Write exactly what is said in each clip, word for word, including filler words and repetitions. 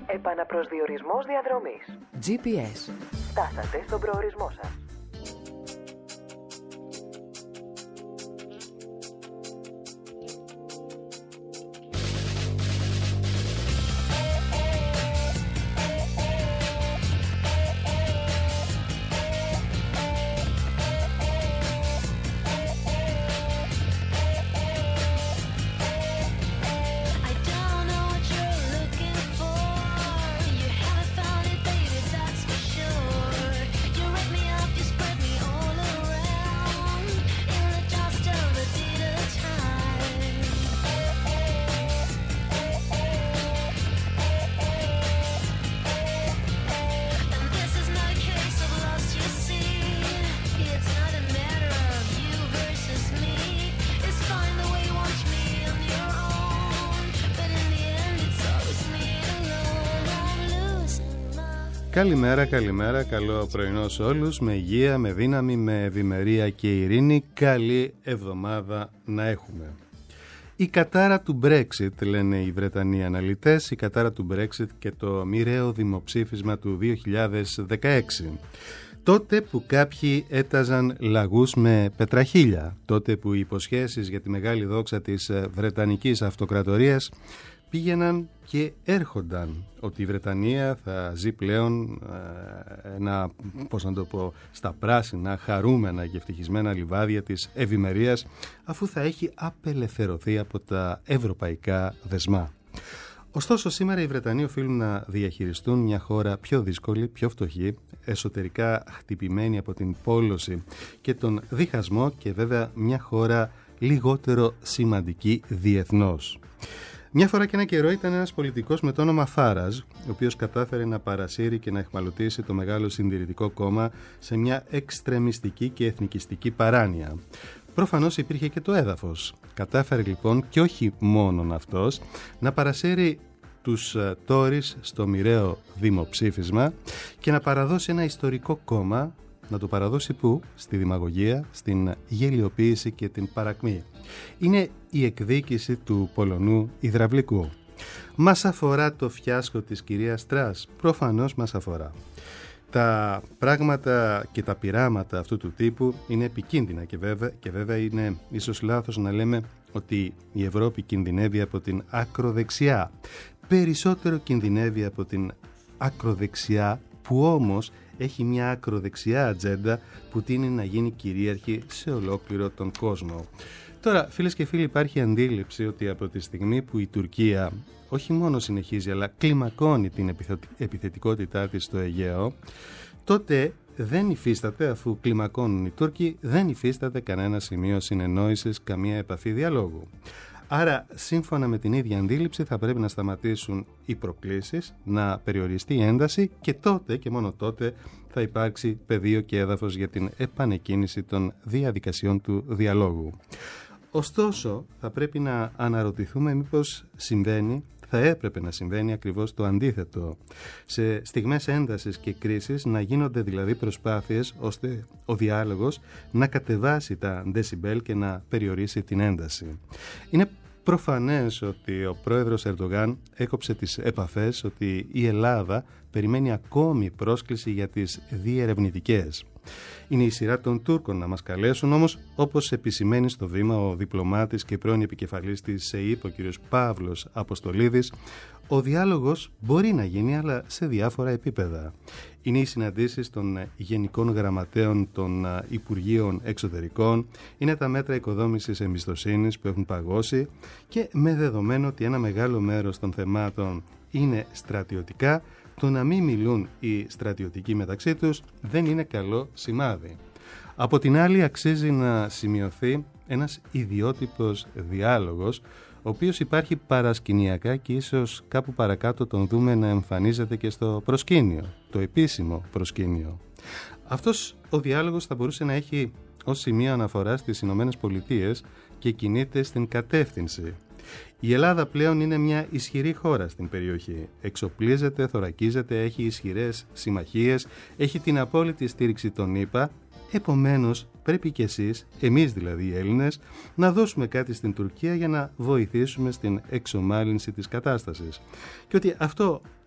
Επαναπροσδιορισμός διαδρομής. τζι πι ες. Φτάσατε στον προορισμό σας. Καλημέρα, καλημέρα, καλό πρωινό σε όλους, με υγεία, με δύναμη, με ευημερία και ειρήνη. Καλή εβδομάδα να έχουμε. Η κατάρα του Brexit, λένε οι Βρετανοί αναλυτές, η κατάρα του Brexit και το μοιραίο δημοψήφισμα του δύο χιλιάδες δεκαέξι. Τότε που κάποιοι έταζαν λαγούς με πετραχίλια, τότε που οι υποσχέσεις για τη μεγάλη δόξα της Βρετανικής Αυτοκρατορίας πήγαιναν και έρχονταν, ότι η Βρετανία θα ζει πλέον ε, ένα, πώς να το πω, στα πράσινα, χαρούμενα και ευτυχισμένα λιβάδια της ευημερίας, αφού θα έχει απελευθερωθεί από τα ευρωπαϊκά δεσμά. Ωστόσο, σήμερα οι Βρετανοί οφείλουν να διαχειριστούν μια χώρα πιο δύσκολη, πιο φτωχή, εσωτερικά χτυπημένη από την πόλωση και τον διχασμό, και βέβαια μια χώρα λιγότερο σημαντική διεθνώς. Μια φορά και ένα καιρό ήταν ένας πολιτικός με το όνομα Φάραζ, ο οποίος κατάφερε να παρασύρει και να εχμαλωτήσει το Μεγάλο Συντηρητικό Κόμμα σε μια εξτρεμιστική και εθνικιστική παράνοια. Προφανώς υπήρχε και το έδαφος. Κατάφερε λοιπόν, και όχι μόνον αυτός, να παρασύρει τους Τόρις στο μοιραίο δημοψήφισμα και να παραδώσει ένα ιστορικό κόμμα. Να το παραδώσει πού? Στη δημαγωγία, στην γελιοποίηση και την παρακμή. Είναι η εκδίκηση του Πολωνού υδραυλικού. Μας αφορά το φιάσκο της κυρίας Τρας? Προφανώς μας αφορά. Τα πράγματα και τα πειράματα αυτού του τύπου είναι επικίνδυνα και βέβαια, και βέβαια είναι ίσως λάθος να λέμε ότι η Ευρώπη κινδυνεύει από την ακροδεξιά. Περισσότερο κινδυνεύει από την ακροδεξιά, που όμως έχει μια ακροδεξιά ατζέντα που τείνει να γίνει κυρίαρχη σε ολόκληρο τον κόσμο. Τώρα, φίλες και φίλοι, υπάρχει αντίληψη ότι από τη στιγμή που η Τουρκία όχι μόνο συνεχίζει αλλά κλιμακώνει την επιθετικότητά της στο Αιγαίο, τότε δεν υφίσταται, αφού κλιμακώνουν οι Τούρκοι, δεν υφίσταται κανένα σημείο συνεννόησης, καμία επαφή διαλόγου. Άρα, σύμφωνα με την ίδια αντίληψη, θα πρέπει να σταματήσουν οι προκλήσεις, να περιοριστεί η ένταση, και τότε και μόνο τότε θα υπάρξει πεδίο και έδαφος για την επανεκκίνηση των διαδικασιών του διαλόγου. Ωστόσο, θα πρέπει να αναρωτηθούμε μήπως συμβαίνει, θα έπρεπε να συμβαίνει ακριβώς το αντίθετο. Σε στιγμές έντασης και κρίσης να γίνονται δηλαδή προσπάθειες ώστε ο διάλογος να κατεβάσει τα δεσιμπέλ και να περιορίσει την ένταση. Είναι προφανές ότι ο πρόεδρος Ερντογάν έκοψε τις επαφές, ότι η Ελλάδα περιμένει ακόμη πρόσκληση για τις διερευνητικές. Είναι η σειρά των Τούρκων να μας καλέσουν, όμως, όπως επισημαίνει στο βήμα ο διπλωμάτης και πρώην επικεφαλής της ΣΕΙΠ, ο κ. Παύλος Αποστολίδης, ο διάλογος μπορεί να γίνει, αλλά σε διάφορα επίπεδα. Είναι οι συναντήσεις των γενικών γραμματέων των Υπουργείων Εξωτερικών, είναι τα μέτρα οικοδόμησης εμπιστοσύνης που έχουν παγώσει, και με δεδομένο ότι ένα μεγάλο μέρος των θεμάτων είναι στρατιωτικά, το να μην μιλούν οι στρατιωτικοί μεταξύ τους δεν είναι καλό σημάδι. Από την άλλη, αξίζει να σημειωθεί ένας ιδιότυπος διάλογος, ο οποίος υπάρχει παρασκηνιακά και ίσως κάπου παρακάτω τον δούμε να εμφανίζεται και στο προσκήνιο, το επίσημο προσκήνιο. Αυτός ο διάλογος θα μπορούσε να έχει ως σημείο αναφορά στις Ηνωμένες Πολιτείες και κινείται στην κατεύθυνση. Η Ελλάδα πλέον είναι μια ισχυρή χώρα στην περιοχή. Εξοπλίζεται, θωρακίζεται, έχει ισχυρές συμμαχίες, έχει την απόλυτη στήριξη των ΗΠΑ. Επομένως, πρέπει και εσείς, εμείς δηλαδή οι Έλληνες, να δώσουμε κάτι στην Τουρκία για να βοηθήσουμε στην εξομάλυνση της κατάστασης. Και ότι αυτό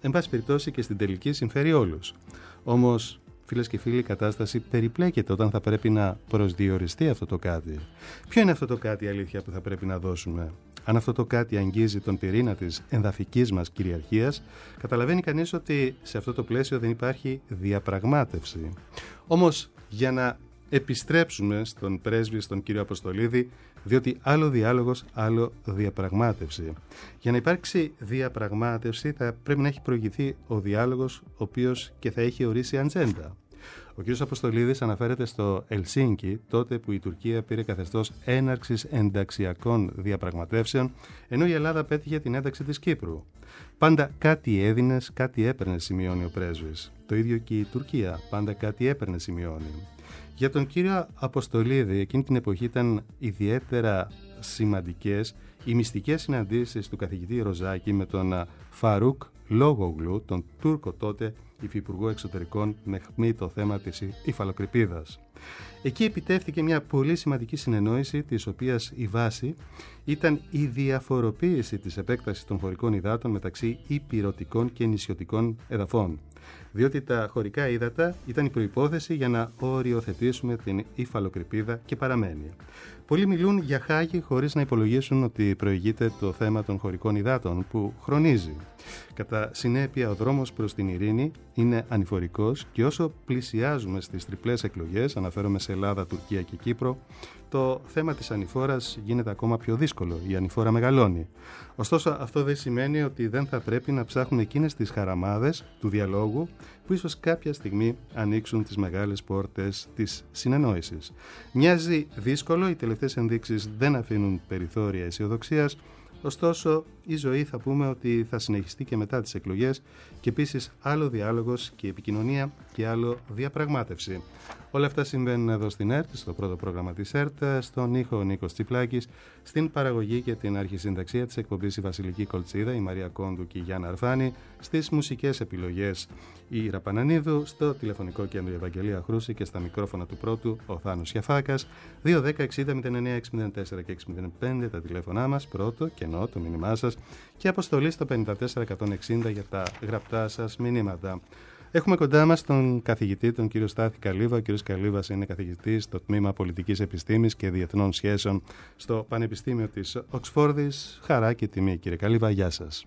εν πάση περιπτώσει και στην τελική συμφέρει όλους. Όμως, φίλες και φίλοι, η κατάσταση περιπλέκεται όταν θα πρέπει να προσδιοριστεί αυτό το κάτι. Ποιο είναι αυτό το κάτι, αλήθεια, που θα πρέπει να δώσουμε? Αν αυτό το κάτι αγγίζει τον πυρήνα της ενδαφικής μας κυριαρχίας, καταλαβαίνει κανείς ότι σε αυτό το πλαίσιο δεν υπάρχει διαπραγμάτευση. Όμως, για να επιστρέψουμε στον πρέσβη, στον κύριο Αποστολίδη, διότι άλλο διάλογος, άλλο διαπραγμάτευση. Για να υπάρξει διαπραγμάτευση θα πρέπει να έχει προηγηθεί ο διάλογος, ο οποίος και θα έχει ορίσει ατζέντα. Ο κ. Αποστολίδης αναφέρεται στο Ελσίνκι, τότε που η Τουρκία πήρε καθεστώς έναρξης ενταξιακών διαπραγματεύσεων, ενώ η Ελλάδα πέτυχε την ένταξη της Κύπρου. Πάντα κάτι έδινες, κάτι έπαιρνες, σημειώνει ο πρέσβης. Το ίδιο και η Τουρκία, πάντα κάτι έπαιρνε, σημειώνει. Για τον κύριο Αποστολίδη, εκείνη την εποχή ήταν ιδιαίτερα σημαντικές οι μυστικές συναντήσεις του καθηγητή Ροζάκη με τον Φαρούκ Λόγογλου, τον Τούρκο τότε υφυπουργό εξωτερικών, με χμή το θέμα της υφαλοκρηπίδας. Εκεί επιτεύχθηκε μια πολύ σημαντική συνεννόηση, της οποίας η βάση ήταν η διαφοροποίηση της επέκτασης των χωρικών υδάτων μεταξύ υπηρωτικών και νησιωτικών εδαφών. Διότι τα χωρικά ύδατα ήταν η προϋπόθεση για να οριοθετήσουμε την υφαλοκρηπίδα και παραμένει. Πολλοί μιλούν για Χάγη χωρίς να υπολογίσουν ότι προηγείται το θέμα των χωρικών υδάτων που χρονίζει. Κατά συνέπεια, ο δρόμος προς την ειρήνη είναι ανηφορικός και όσο πλησιάζουμε στις τριπλές εκλογές, αναφέρομαι σε Ελλάδα, Τουρκία και Κύπρο, το θέμα της ανηφόρας γίνεται ακόμα πιο δύσκολο. Η ανηφόρα μεγαλώνει. Ωστόσο, αυτό δεν σημαίνει ότι δεν θα πρέπει να ψάχνουμε εκείνες τις χαραμάδες του διαλόγου που ίσως κάποια στιγμή ανοίξουν τις μεγάλες πόρτες της συνεννόησης. Μοιάζει δύσκολο, οι τελευταίες ενδείξεις δεν αφήνουν περιθώρια αισιοδοξίας. Ωστόσο, η ζωή θα πούμε ότι θα συνεχιστεί και μετά τις εκλογές και επίσης άλλο διάλογος και επικοινωνία και άλλο διαπραγμάτευση. Όλα αυτά συμβαίνουν εδώ στην ΕΡΤ, στο πρώτο πρόγραμμα της ΕΡΤ, στον ήχο ο Νίκος Τσιπλάκης, στην παραγωγή και την αρχισυνταξία της εκπομπής η Βασιλική Κολτσίδα, η Μαρία Κόντου και η Γιάννα Αρφάνη, στις μουσικές επιλογές η Ήρα Πανανίδου, στο τηλεφωνικό κέντρο η Ευαγγελία Χρούση και στα μικρόφωνα του πρώτου ο Θάνος Σιαφάκας. δύο δέκα εξήντα μηδέν εννέα εξήντα τέσσερα και εξήντα πέντε τα τηλέφωνά μας, πρώτο κενό το μήνυμά σας και αποστολή στο πενήντα τέσσερα εκατόν εξήντα για τα γραπτά σας μηνύματα. Έχουμε κοντά μας τον καθηγητή, τον κύριο Στάθη Καλύβα. Ο κύριος Καλύβας είναι καθηγητής στο Τμήμα Πολιτικής Επιστήμης και Διεθνών Σχέσεων στο Πανεπιστήμιο της Οξφόρδης. Χαρά και τιμή, κύριε Καλύβα, γεια σας.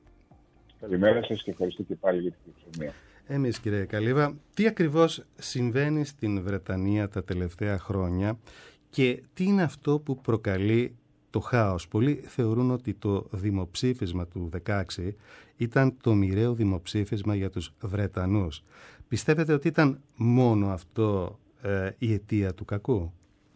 Καλημέρα σας και ευχαριστώ και πάλι για την φιλοξενία. Εμείς, κύριε Καλύβα, τι ακριβώς συμβαίνει στην Βρετανία τα τελευταία χρόνια και τι είναι αυτό που προκαλεί το χάος? Πολλοί θεωρούν ότι το δημοψήφισμα του δεκαέξι ήταν το μοιραίο δημοψήφισμα για τους Βρετανούς. Πιστεύετε ότι ήταν μόνο αυτό ε, η αιτία του κακού?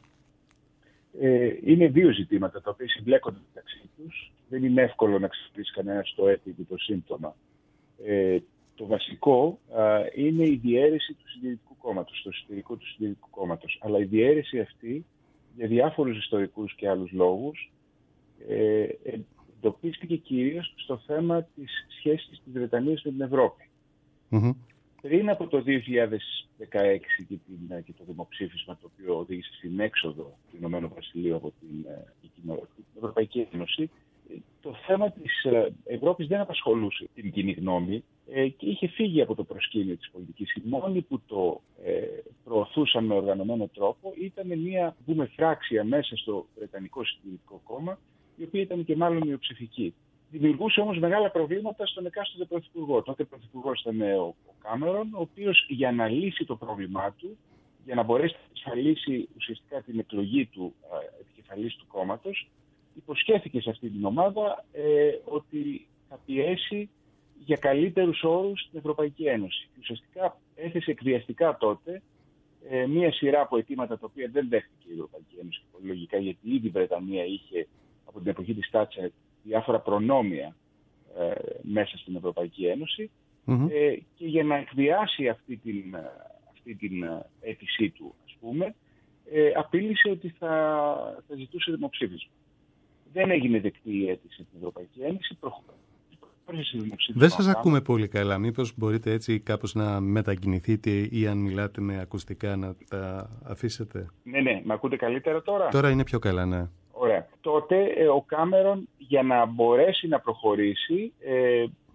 Ε, είναι δύο ζητήματα τα οποία συμπλέκονται μεταξύ τους. Δεν είναι εύκολο να ξυπνήσει κανένας το αίτιο και το σύμπτωμα. Ε, το βασικό α, είναι η διαίρεση του Συντηρητικού Κόμματος, το εσωτερικό του Συντηρητικού Κόμματος. Αλλά η διαίρεση αυτή, για διάφορους ιστορικούς και άλλους λόγους, ε, εντοπίστηκε κυρίως στο θέμα της σχέσης της Βρετανίας με την Ευρώπη. Mm-hmm. Πριν από το δύο χιλιάδες δεκαέξι και, την, και το δημοψήφισμα το οποίο οδήγησε στην έξοδο του Ηνωμένου Βασιλείου από την, την Ευρωπαϊκή Ένωση, το θέμα της Ευρώπης δεν απασχολούσε την κοινή γνώμη και είχε φύγει από το προσκήνιο της πολιτικής. Οι μόνοι που το ε, προωθούσαν με οργανωμένο τρόπο ήταν μια φράξια μέσα στο Βρετανικό Συντηρητικό Κόμμα, η οποία ήταν και μάλλον μειοψηφική. Δημιουργούσε όμως μεγάλα προβλήματα στον εκάστοτε πρωθυπουργό. Τότε πρωθυπουργός ήταν ο, ο Κάμερον, ο οποίος για να λύσει το πρόβλημά του, για να μπορέσει να εξασφαλίσει ουσιαστικά την εκλογή του ε, επικεφαλής του κόμματος, υποσχέθηκε σε αυτή την ομάδα ε, ότι θα πιέσει για καλύτερους όρους στην Ευρωπαϊκή Ένωση. Ουσιαστικά έθεσε εκβιαστικά τότε ε, μία σειρά από αιτήματα τα οποία δεν δέχτηκε η Ευρωπαϊκή Ένωση, λογικά, γιατί ήδη η Βρετανία είχε από την εποχή της Τάτσερ διάφορα προνόμια ε, μέσα στην Ευρωπαϊκή Ένωση mm-hmm. ε, και για να εκβιάσει αυτή την, αυτή την αίτησή του, ας πούμε, ε, απείλησε ότι θα, θα ζητούσε δημοψήφισμα. Δεν έγινε δεκτή η αίτηση από την Ευρωπαϊκή Ένωση. Δεν σας ακούμε πολύ καλά. Μήπως μπορείτε έτσι κάπως να μετακινηθείτε ή αν μιλάτε με ακουστικά να τα αφήσετε? Ναι, ναι. Με ακούτε καλύτερα τώρα? Τώρα είναι πιο καλά, ναι. Ωραία. Τότε ε, ο Κάμερον, για να μπορέσει να προχωρήσει, ε,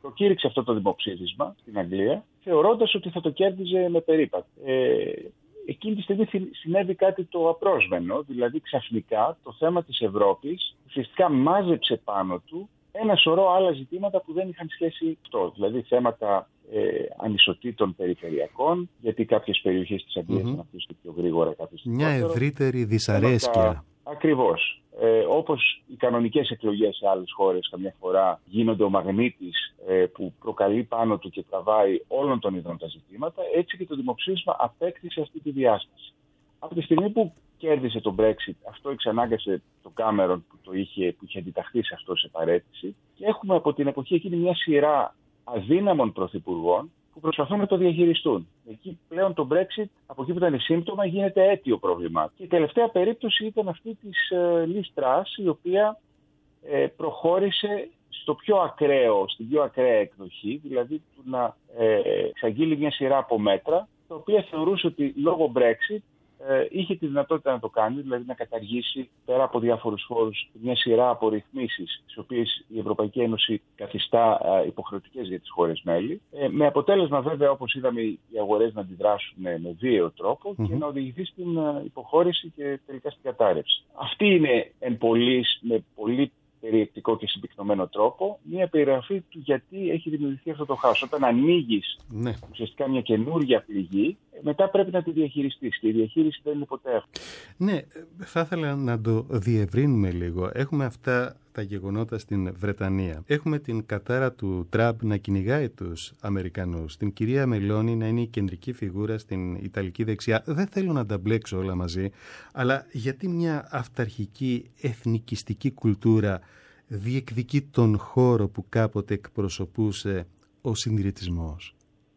προκήρυξε αυτό το δημοψήφισμα στην Αγγλία, θεωρώντας ότι θα το κέρδιζε με περίπατο. Ε, εκείνη τη στιγμή συνέβη κάτι το απρόσμενο, δηλαδή ξαφνικά το θέμα της Ευρώπης ουσιαστικά μάζεψε πάνω του ένα σωρό άλλα ζητήματα που δεν είχαν σχέση αυτό. Δηλαδή θέματα ε, ανισοτήτων περιφερειακών, γιατί κάποιες περιοχές της Αγγλίας mm-hmm. αναπτύσσονται πιο γρήγορα, κάποιες μια ευρύτερη δυσαρέσκεια. Ακριβώς. Ε, όπως οι κανονικές εκλογές σε άλλες χώρες καμιά φορά γίνονται ο μαγνήτης ε, που προκαλεί πάνω του και τραβάει όλων των ειδών τα ζητήματα, έτσι και το δημοψήφισμα απέκτησε αυτή τη διάσταση. Από τη στιγμή που κέρδισε το Brexit, αυτό εξανάγκασε το Κάμερον που, το είχε, που είχε αντιταχθεί σε αυτό σε παρέτηση, και έχουμε από την εποχή εκείνη μια σειρά αδύναμων πρωθυπουργών που προσπαθούν να το διαχειριστούν. Εκεί πλέον το Brexit, από εκεί που ήταν σύμπτωμα, γίνεται αίτιο πρόβλημα. Και η τελευταία περίπτωση ήταν αυτή της ε, Liz Truss, η οποία ε, προχώρησε στο πιο ακραίο, στην πιο ακραία εκδοχή, δηλαδή του να ε, εξαγγείλει μια σειρά από μέτρα, τα οποία θεωρούσε ότι λόγω Brexit ε, είχε τη δυνατότητα να το κάνει, δηλαδή να καταργήσει πέρα από διάφορους φόρους μια σειρά από ρυθμίσεις, τις οποίες η Ευρωπαϊκή Ένωση καθιστά ε, υποχρεωτικές για τις χώρες μέλη, ε, με αποτέλεσμα βέβαια, όπως είδαμε, οι αγορές να αντιδράσουν με, με βίαιο τρόπο mm-hmm. και να οδηγηθεί στην ε, υποχώρηση και τελικά στην κατάρρευση. Αυτή είναι εν πολλοίς, με πολύ περιεκτικό και συμπυκνωμένο τρόπο, μια περιγραφή του γιατί έχει δημιουργηθεί αυτό το χάος. Όταν ανοίγεις ναι. ουσιαστικά μια καινούργια πληγή, μετά πρέπει να τη διαχειριστείς. Και η διαχείριση δεν είναι ποτέ αυτή. Ναι, θα ήθελα να το διευρύνουμε λίγο. Έχουμε αυτά τα γεγονότα στην Βρετανία. Έχουμε την κατάρα του Τραμπ να κυνηγάει τους Αμερικανούς. Την κυρία Μελώνη να είναι η κεντρική φιγούρα στην Ιταλική δεξιά. Δεν θέλω να τα μπλέξω όλα μαζί, αλλά γιατί μια αυταρχική εθνικιστική κουλτούρα διεκδικεί τον χώρο που κάποτε εκπροσωπούσε ο συντηρητισμός?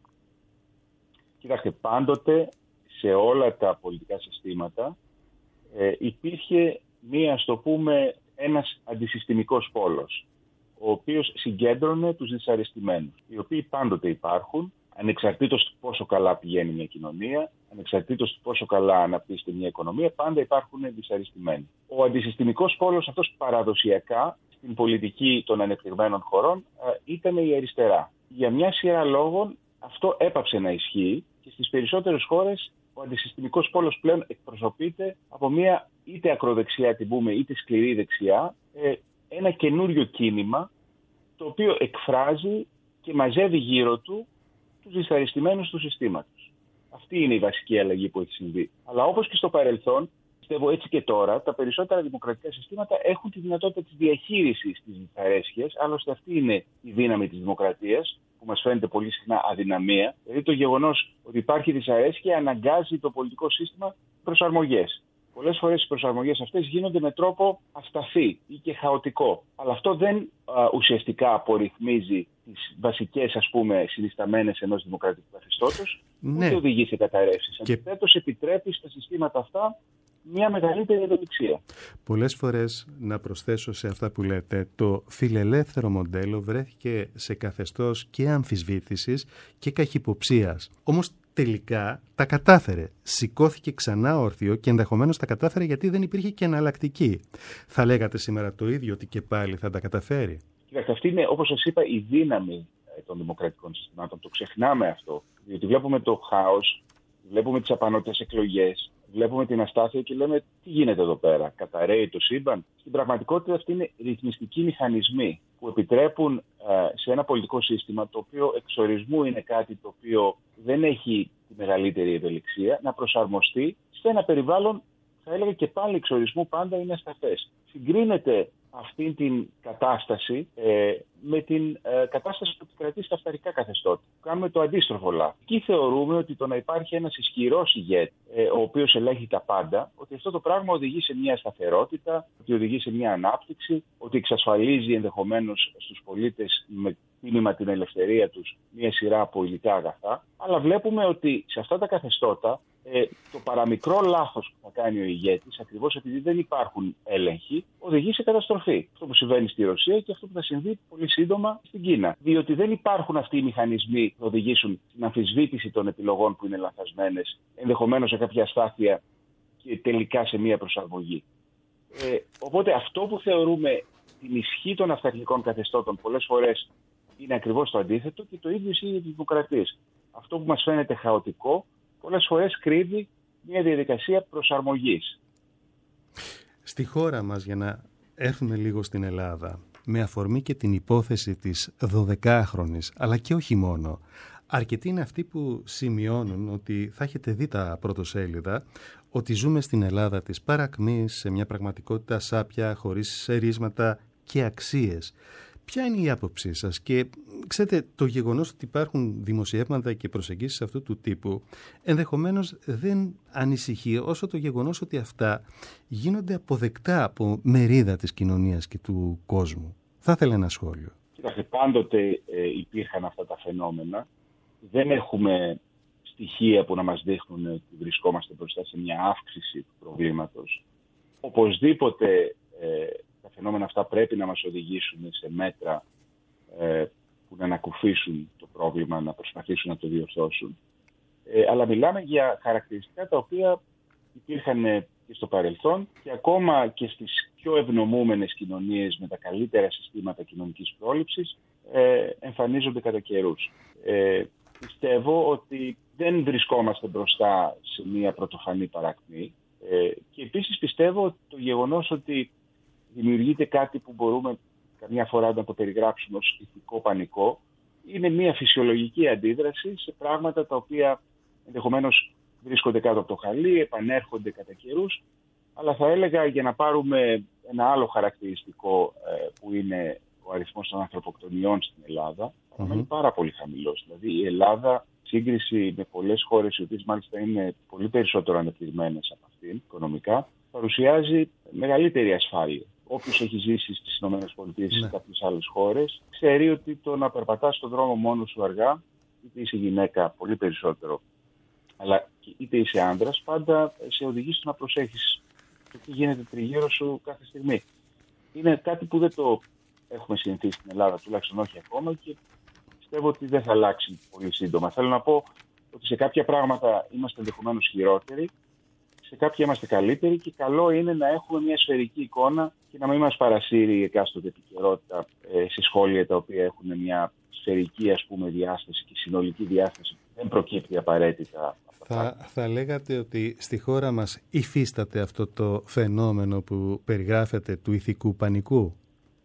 Κοιτάξτε, πάντοτε σε όλα τα πολιτικά συστήματα ε, υπήρχε μία, ας το πούμε, ένας αντισυστημικός πόλος, ο οποίος συγκέντρωνε τους δυσαρεστημένους, οι οποίοι πάντοτε υπάρχουν, ανεξαρτήτως του πόσο καλά πηγαίνει μια κοινωνία, ανεξαρτήτως του πόσο καλά αναπτύσσεται μια οικονομία, πάντα υπάρχουν δυσαρεστημένοι. Ο αντισυστημικός πόλος αυτός παραδοσιακά στην πολιτική των ανεπτυγμένων χωρών ήταν η αριστερά. Για μια σειρά λόγων αυτό έπαψε να ισχύει και στις περισσότερες χώρες ο αντισυστημικός πόλος πλέον εκπροσωπείται από μια είτε ακροδεξιά την πούμε είτε σκληρή δεξιά, ένα καινούριο κίνημα το οποίο εκφράζει και μαζεύει γύρω του τους δυσαρεστημένους του συστήματος. Αυτή είναι η βασική αλλαγή που έχει συμβεί. Αλλά όπως και στο παρελθόν, πιστεύω έτσι και τώρα, τα περισσότερα δημοκρατικά συστήματα έχουν τη δυνατότητα της διαχείρισης της δυσαρέσκειας, άλλωστε αυτή είναι η δύναμη της δημοκρατίας, που μας φαίνεται πολύ συχνά αδυναμία. Δηλαδή το γεγονός ότι υπάρχει δυσαρέσκεια αναγκάζει το πολιτικό σύστημα προσαρμογές. Πολλές φορές οι προσαρμογές αυτές γίνονται με τρόπο ασταθή ή και χαοτικό. Αλλά αυτό δεν α, ουσιαστικά απορριθμίζει τις βασικές, ας πούμε, συνισταμένες ενός δημοκρατικού καθεστώτος, ναι. ούτε οδηγεί σε καταρρεύσεις. Και... Αντιθέτως επιτρέπει στα συστήματα αυτά μια μεγαλύτερη ευελιξία. Πολλές φορές, να προσθέσω σε αυτά που λέτε, το φιλελεύθερο μοντέλο βρέθηκε σε καθεστώς και αμφισβήτησης και καχυποψίας. Όμως τελικά τα κατάφερε. Σηκώθηκε ξανά όρθιο και ενδεχομένως τα κατάφερε γιατί δεν υπήρχε και εναλλακτική. Θα λέγατε σήμερα το ίδιο, ότι και πάλι θα τα καταφέρει? Κοιτάξτε, αυτή είναι, όπως σας είπα, η δύναμη των δημοκρατικών συστημάτων. Το ξεχνάμε αυτό. Διότι βλέπουμε το χάος, βλέπουμε τις απανότητες εκλογές, βλέπουμε την αστάθεια και λέμε τι γίνεται εδώ πέρα, καταρρέει το σύμπαν. Στην πραγματικότητα αυτοί είναι ρυθμιστικοί μηχανισμοί που επιτρέπουν ε, σε ένα πολιτικό σύστημα, το οποίο εξορισμού είναι κάτι το οποίο δεν έχει τη μεγαλύτερη ευελιξία, να προσαρμοστεί σε ένα περιβάλλον, θα έλεγα και πάλι εξορισμού πάντα είναι ασταθές. Συγκρίνεται αυτή την κατάσταση ε, με την ε, κατάσταση που επικρατεί στα αυταρχικά καθεστώτα. Κάνουμε το αντίστροφο λάθος. Εκεί θεωρούμε ότι το να υπάρχει ένας ισχυρός ηγέτης, ε, ο οποίος ελέγχει τα πάντα, ότι αυτό το πράγμα οδηγεί σε μια σταθερότητα, ότι οδηγεί σε μια ανάπτυξη, ότι εξασφαλίζει ενδεχομένως στους πολίτες με τίμημα την ελευθερία τους μια σειρά από υλικά αγαθά. Αλλά βλέπουμε ότι σε αυτά τα καθεστώτα Ε, το παραμικρό λάθος που θα κάνει ο ηγέτης, ακριβώς επειδή δεν υπάρχουν έλεγχοι, οδηγεί σε καταστροφή. Αυτό που συμβαίνει στη Ρωσία και αυτό που θα συμβεί πολύ σύντομα στην Κίνα. Διότι δεν υπάρχουν αυτοί οι μηχανισμοί που οδηγήσουν στην αμφισβήτηση των επιλογών που είναι λανθασμένες, ενδεχομένως σε κάποια αστάθεια και τελικά σε μία προσαρμογή. Ε, οπότε αυτό που θεωρούμε την ισχύ των αυταρχικών καθεστώτων πολλές φορές είναι ακριβώς το αντίθετο και το ίδιο ισχύει για τους δημοκρατίες. Αυτό που μας φαίνεται χαοτικό, πολλές φορές κρύβει μια διαδικασία προσαρμογής. Στη χώρα μας, για να έρθουμε λίγο στην Ελλάδα, με αφορμή και την υπόθεση της δωδεκάχρονης, αλλά και όχι μόνο, αρκετοί είναι αυτοί που σημειώνουν ότι θα έχετε δει τα πρωτοσέλιδα, ότι ζούμε στην Ελλάδα της παρακμής, σε μια πραγματικότητα σάπια, χωρίς ερίσματα και αξίες. Ποια είναι η άποψή σας? Και ξέρετε, το γεγονός ότι υπάρχουν δημοσιεύματα και προσεγγίσεις αυτού του τύπου ενδεχομένως δεν ανησυχεί όσο το γεγονός ότι αυτά γίνονται αποδεκτά από μερίδα της κοινωνίας και του κόσμου. Θα ήθελα ένα σχόλιο. Κοιτάξτε, πάντοτε ε, υπήρχαν αυτά τα φαινόμενα. Δεν έχουμε στοιχεία που να μας δείχνουν ότι βρισκόμαστε μπροστά σε μια αύξηση του προβλήματος. Οπωσδήποτε ε, τα φαινόμενα αυτά πρέπει να μας οδηγήσουν σε μέτρα ε, που να ανακουφίσουν το πρόβλημα, να προσπαθήσουν να το διορθώσουν. Ε, αλλά μιλάμε για χαρακτηριστικά τα οποία υπήρχαν και στο παρελθόν και ακόμα και στις πιο ευνομούμενες κοινωνίες με τα καλύτερα συστήματα κοινωνικής πρόληψης ε, εμφανίζονται κατά καιρούς. Ε, πιστεύω ότι δεν βρισκόμαστε μπροστά σε μια πρωτοφανή παρακμή ε, και επίσης πιστεύω ότι το γεγονός ότι δημιουργείται κάτι που μπορούμε καμιά φορά να το περιγράψουμε ως ηθικό πανικό είναι μια φυσιολογική αντίδραση σε πράγματα τα οποία ενδεχομένως βρίσκονται κάτω από το χαλί, επανέρχονται κατά καιρούς, αλλά θα έλεγα, για να πάρουμε ένα άλλο χαρακτηριστικό ε, που είναι ο αριθμός των ανθρωποκτονιών στην Ελλάδα, παραμένει mm-hmm. πάρα πολύ χαμηλός. Δηλαδή η Ελλάδα, σύγκριση με πολλές χώρες οι οποίες μάλιστα είναι πολύ περισσότερο ανεπτυγμένες από αυτήν οικονομικά, παρουσιάζει μεγαλύτερη ασφάλεια. Όποιος έχει ζήσει στις ΗΠΑ ή σε κάποιες άλλες χώρες, ξέρει ότι το να περπατάς στον δρόμο μόνος σου αργά, είτε είσαι γυναίκα πολύ περισσότερο, αλλά είτε είσαι άντρας, πάντα σε οδηγεί στο να προσέχεις το τι γίνεται τριγύρω σου κάθε στιγμή. Είναι κάτι που δεν το έχουμε συνηθίσει στην Ελλάδα, τουλάχιστον όχι ακόμα, και πιστεύω ότι δεν θα αλλάξει πολύ σύντομα. Θέλω να πω ότι σε κάποια πράγματα είμαστε ενδεχομένως χειρότεροι, σε κάποια είμαστε καλύτεροι και καλό είναι να έχουμε μια σφαιρική εικόνα και να μην μας παρασύρει η εκάστοτε επικαιρότητα ε, σε σχόλια τα οποία έχουν μια σφαιρική, ας πούμε, διάσταση και συνολική διάσταση που δεν προκύπτει απαραίτητα. Θα, θα λέγατε ότι στη χώρα μας υφίσταται αυτό το φαινόμενο που περιγράφεται του ηθικού πανικού?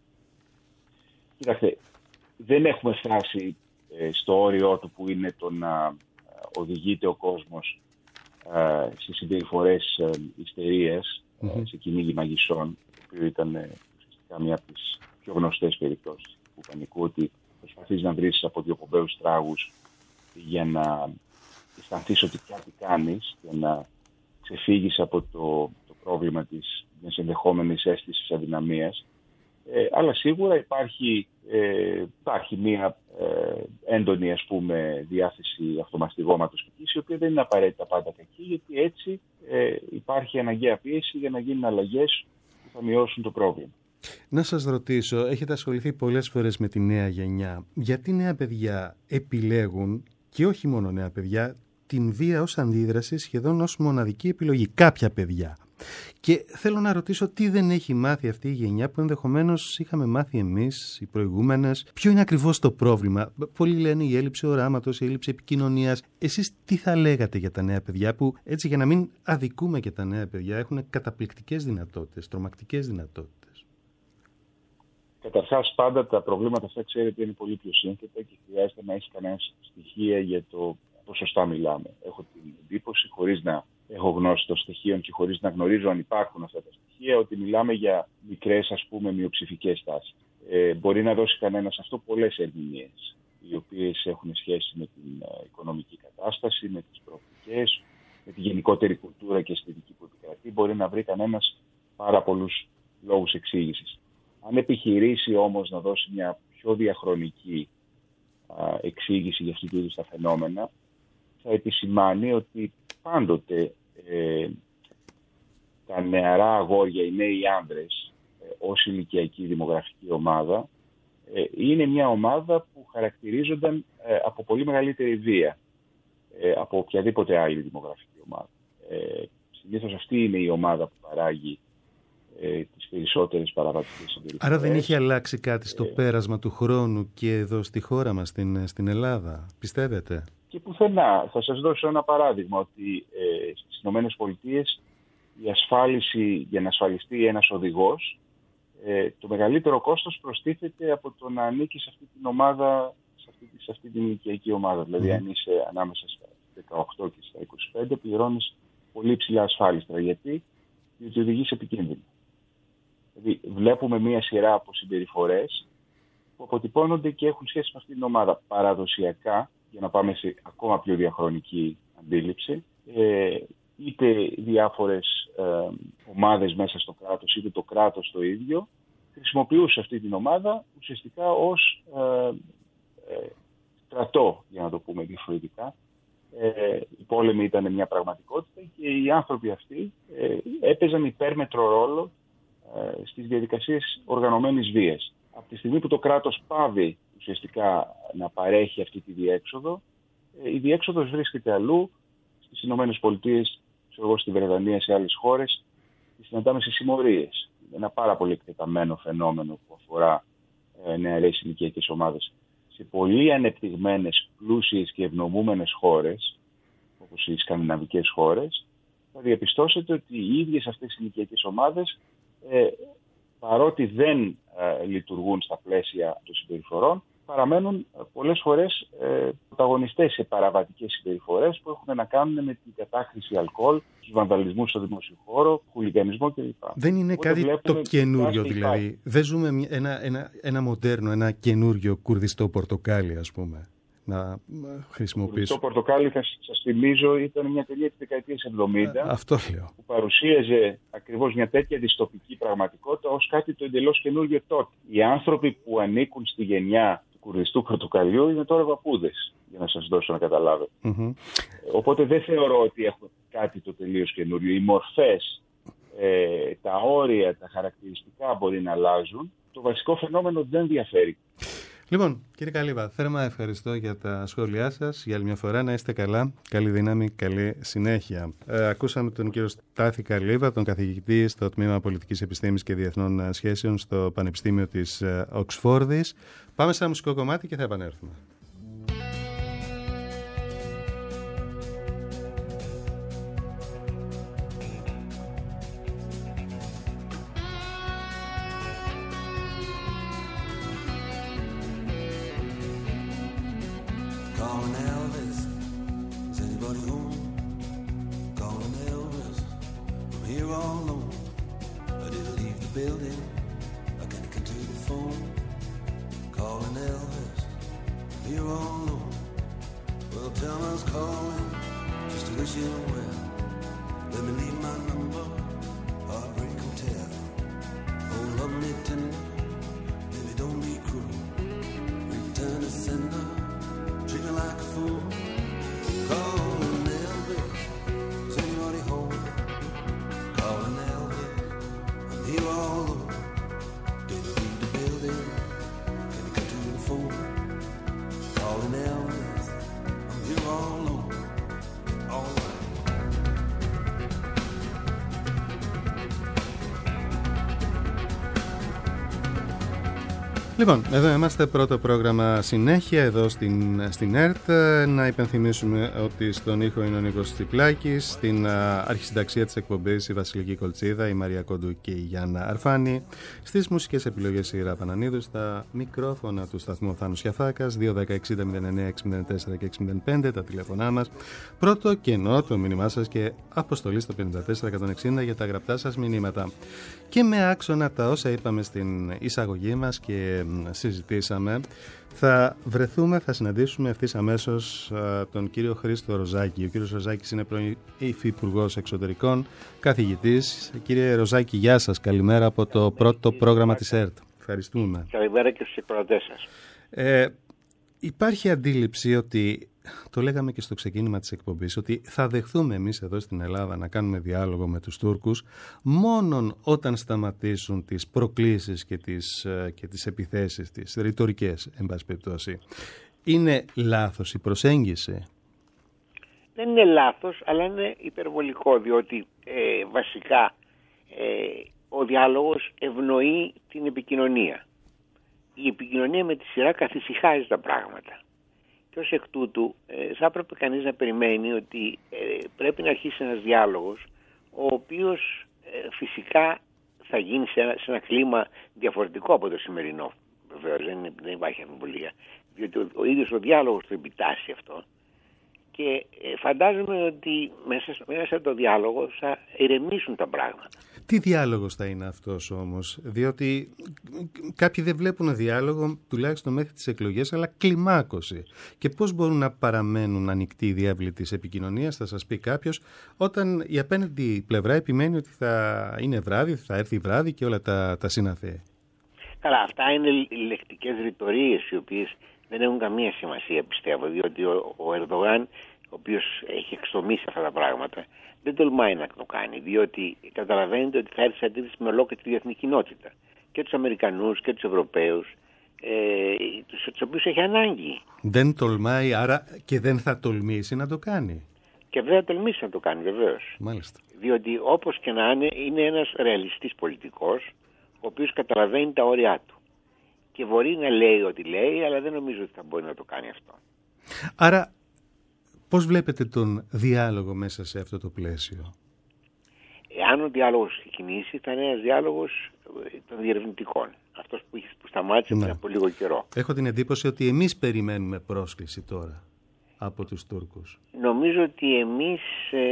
Κοιτάξτε, δεν έχουμε φτάσει ε, στο όριό του που είναι το να οδηγείται ο κόσμος ε, σε συμπεριφορές ε, ιστερίας, mm-hmm. ε, σε κυνήγι μαγισσών, το οποίο ήταν ε, ουσιαστικά μια από τις πιο γνωστές περιπτώσεις του πανικού, ότι προσπαθείς να βρεις από δύο κομπαίους τράγους για να αισθανθείς ότι κάτι κάνεις και να ξεφύγεις από το, το πρόβλημα της μιας ενδεχόμενης αίσθησης αδυναμίας. Ε, αλλά σίγουρα υπάρχει, ε, υπάρχει μια ε, έντονη, ας πούμε, διάθεση αυτομαστιγώματος και η οποία δεν είναι απαραίτητα πάντα κακή, γιατί έτσι ε, υπάρχει αναγκαία πίεση για να γίνουν αλλαγές που θα μειώσουν το πρόβλημα. Να σας ρωτήσω, έχετε ασχοληθεί πολλές φορές με τη νέα γενιά. Γιατί νέα παιδιά επιλέγουν, και όχι μόνο νέα παιδιά, την βία ως αντίδραση σχεδόν ως μοναδική επιλογή? Κάποια παιδιά. Και θέλω να ρωτήσω τι δεν έχει μάθει αυτή η γενιά που ενδεχομένως είχαμε μάθει εμείς, οι προηγούμενες. Ποιο είναι ακριβώς το πρόβλημα? Πολλοί λένε η έλλειψη οράματος, η έλλειψη επικοινωνίας. Εσείς τι θα λέγατε για τα νέα παιδιά που, έτσι για να μην αδικούμε και τα νέα παιδιά, έχουν καταπληκτικές δυνατότητες, τρομακτικές δυνατότητες? Καταρχάς, πάντα τα προβλήματα αυτά, ξέρετε, είναι πολύ πιο σύνθετα και χρειάζεται να έχει κανένα στοιχεία για το ποσοστά μιλάμε. Έχω την εντύπωση, χωρίς να έχω γνώση των στοιχείων και χωρίς να γνωρίζω αν υπάρχουν αυτά τα στοιχεία, ότι μιλάμε για μικρές, ας πούμε, μειοψηφικές τάσεις. Ε, μπορεί να δώσει κανένας αυτό πολλές ερμηνείες, οι οποίες έχουν σχέση με την uh, οικονομική κατάσταση, με τις προοπτικές, με τη γενικότερη κουλτούρα και αισθητική που επικρατεί. Μπορεί να βρει κανένας πάρα πολλούς λόγους εξήγησης. Αν επιχειρήσει όμως να δώσει μια πιο διαχρονική uh, εξήγηση για αυτού του είδους τα φαινόμενα, θα επισημάνει ότι πάντοτε ε, τα νεαρά αγόρια, οι νέοι άνδρες, ε, ως ηλικιακή δημογραφική ομάδα, ε, είναι μια ομάδα που χαρακτηρίζονταν ε, από πολύ μεγαλύτερη βία ε, από οποιαδήποτε άλλη δημογραφική ομάδα. Ε, συνήθως αυτή είναι η ομάδα που παράγει ε, τις περισσότερες παραβατικές συμπεριφορές. Άρα δεν έχει αλλάξει κάτι στο ε, πέρασμα του χρόνου και εδώ στη χώρα μας, στην, στην Ελλάδα, πιστεύετε? Και πουθενά. Θα σας δώσω ένα παράδειγμα, ότι ε, στις ΗΠΑ η ασφάλιση, για να ασφαλιστεί ένας οδηγός, ε, το μεγαλύτερο κόστος προστίθεται από το να ανήκει σε αυτή την ομάδα, σε αυτή, σε αυτή την ηλικιακή ομάδα. Δηλαδή, mm. αν είσαι ανάμεσα στα δεκαοκτώ και στα είκοσι πέντε, πληρώνεις πολύ ψηλά ασφάλιστρα. Γιατί? Γιατί οδηγείς επικίνδυνα. Δηλαδή, βλέπουμε μία σειρά από συμπεριφορές που αποτυπώνονται και έχουν σχέση με αυτή την ομάδα. Παραδοσιακά, για να πάμε σε ακόμα πιο διαχρονική αντίληψη, ε, είτε διάφορες ε, ομάδες μέσα στο κράτος, είτε το κράτος το ίδιο, χρησιμοποιούσε αυτή την ομάδα ουσιαστικά ως ε, ε, στρατό, για να το πούμε διαφορετικά. Ε, οι πόλεμοι ήταν μια πραγματικότητα και οι άνθρωποι αυτοί ε, έπαιζαν υπέρμετρο ρόλο ε, στις διαδικασίες οργανωμένης βίας. Από τη στιγμή που το κράτος πάβει ουσιαστικά να παρέχει αυτή τη διέξοδο, ε, η διέξοδος βρίσκεται αλλού, στις Ηνωμένες Πολιτείες, στη Βρετανία, σε άλλες χώρες, τη συναντάμε σε συμμορίες. Ένα πάρα πολύ εκτεταμένο φαινόμενο που αφορά ε, νεαρές ηλικιακές ομάδες. Σε πολύ ανεπτυγμένες, πλούσιες και ευνομούμενες χώρες, όπως οι σκανδιναβικές χώρες, θα διαπιστώσετε ότι οι ίδιες αυτές οι ηλικιακές ομάδες, ε, παρότι δεν ε, λειτουργούν στα πλαίσια των συμπεριφορών, παραμένουν πολλές φορές ε, πρωταγωνιστές σε παραβατικές συμπεριφορές που έχουν να κάνουν με την κατάχρηση αλκοόλ, τους βανδαλισμούς στο δημόσιο χώρο, χουλιγανισμό κλπ. Δεν είναι Οπότε κάτι το καινούριο δηλαδή. Υπάρχει. Δεν ζούμε ένα, ένα, ένα μοντέρνο, ένα καινούριο κουρδιστό πορτοκάλι, ας πούμε, να χρησιμοποιήσουμε. Το κουρδιστό πορτοκάλι, θα σας θυμίζω, ήταν μια ταινία της δεκαετίας εβδομήντα. Αυτό λέω. Που παρουσίαζε ακριβώς μια τέτοια δυστοπική πραγματικότητα ως κάτι το εντελώς καινούριο τότε. Οι άνθρωποι που ανήκουν στη γενιά κουρδιστού πορτοκαλιού είναι τώρα παππούδες, για να σας δώσω να καταλάβετε. Mm-hmm. Οπότε δεν θεωρώ ότι έχω κάτι το τελείως καινούριο. Οι μορφές, ε, τα όρια, τα χαρακτηριστικά μπορεί να αλλάζουν. Το βασικό φαινόμενο δεν διαφέρει. Λοιπόν, κύριε Καλύβα, θέρμα ευχαριστώ για τα σχόλιά σας. Για άλλη μια φορά να είστε καλά. Καλή δύναμη, καλή συνέχεια. Ε, ακούσαμε τον κύριο Στάθη Καλύβα, τον καθηγητή στο Τμήμα Πολιτικής Επιστήμης και Διεθνών Σχέσεων στο Πανεπιστήμιο της Οξφόρδης. Πάμε σε ένα μουσικό κομμάτι και θα επανέλθουμε. Λοιπόν, εδώ είμαστε, πρώτο πρόγραμμα συνέχεια εδώ στην, στην ΕΡΤ. Να υπενθυμίσουμε ότι στον ήχο είναι ο Νίκος Τσιπλάκης, στην αρχισυνταξία της εκπομπής η Βασιλική Κολτσίδα, η Μαρία Κόντου και η Γιάννα Αρφάνη. Στις μουσικές επιλογές η Ήρα Πανανίδου, στα μικρόφωνα του σταθμού Θάνος Γιαφάκας, δύο δέκα εξήντα μηδέν εννέα έξι μηδέν τέσσερα και έξι μηδέν πέντε τα τηλέφωνά μας. Πρώτο κενό το μήνυμά σας και αποστολή στο πενήντα τέσσερα εκατόν εξήντα για τα γραπτά σας μηνύματα. Και με άξονα τα όσα είπαμε στην εισαγωγή μας και συζητήσαμε, θα βρεθούμε, θα συναντήσουμε ευθύς αμέσως α, τον κύριο Χρήστο Ροζάκη. Ο κύριος Ροζάκης είναι πρώην υφυπουργός εξωτερικών, καθηγητής. Κύριε Ροζάκη, γεια σας, καλημέρα από το πρώτο πρόγραμμα της ΕΡΤ. Ευχαριστούμε. Καλημέρα και στους εκπαιδευτές σας. Ε, υπάρχει αντίληψη ότι, το λέγαμε και στο ξεκίνημα της εκπομπής, ότι θα δεχθούμε εμείς εδώ στην Ελλάδα να κάνουμε διάλογο με τους Τούρκους μόνον όταν σταματήσουν τις προκλήσεις και τις, και τις επιθέσεις, τις ρητορικές, εν πάση περιπτώσει. Είναι λάθος η προσέγγιση? Δεν είναι λάθος, αλλά είναι υπερβολικό, διότι ε, βασικά ε, ο διάλογος ευνοεί την επικοινωνία. Η επικοινωνία με τη σειρά καθησυχάζει τα πράγματα. Και ως εκ τούτου ε, θα έπρεπε κανείς να περιμένει ότι ε, πρέπει να αρχίσει ένας διάλογος ο οποίος ε, φυσικά θα γίνει σε ένα, σε ένα κλίμα διαφορετικό από το σημερινό. Βεβαίως δεν, δεν υπάρχει αμφιβολία. Διότι ο, ο ίδιος ο διάλογος το επιτάσσει αυτό. Και ε, φαντάζομαι ότι μέσα, μέσα από το διάλογο θα ηρεμήσουν τα πράγματα. Τι διάλογος θα είναι αυτός όμως, διότι κάποιοι δεν βλέπουν διάλογο τουλάχιστον μέχρι τις εκλογές, αλλά κλιμάκωση. Και πώς μπορούν να παραμένουν ανοιχτοί οι διάβλοι της επικοινωνίας, θα σας πει κάποιος, όταν η απέναντι πλευρά επιμένει ότι θα είναι βράδυ, θα έρθει βράδυ και όλα τα, τα συναφή. Καλά, αυτά είναι λεκτικές ρητορίες οι οποίες δεν έχουν καμία σημασία, πιστεύω, διότι ο, ο Ερντογάν, ο οποίος έχει εξτομίσει αυτά τα πράγματα, δεν τολμάει να το κάνει, διότι καταλαβαίνετε ότι θα έρθει σε αντίθεση με ολόκληρη τη διεθνή κοινότητα. Και τους Αμερικανούς και τους Ευρωπαίους, ε, τους, τους οποίους έχει ανάγκη. Δεν τολμάει, άρα και δεν θα τολμήσει να το κάνει. Και δεν θα τολμήσει να το κάνει, βεβαίως. Μάλιστα. Διότι όπως και να είναι, είναι ένας ρεαλιστής πολιτικός, ο οποίος καταλαβαίνει τα όρια του. Και μπορεί να λέει ό,τι λέει, αλλά δεν νομίζω ότι θα μπορεί να το κάνει αυτό. Άρα, πώς βλέπετε τον διάλογο μέσα σε αυτό το πλαίσιο? Εάν ο διάλογος ξεκινήσει, θα είναι ένας διάλογος των διερευνητικών. Αυτός που, που σταμάτησε πριν από λίγο καιρό. Έχω την εντύπωση ότι εμείς περιμένουμε πρόσκληση τώρα από τους Τούρκους. Νομίζω ότι εμείς,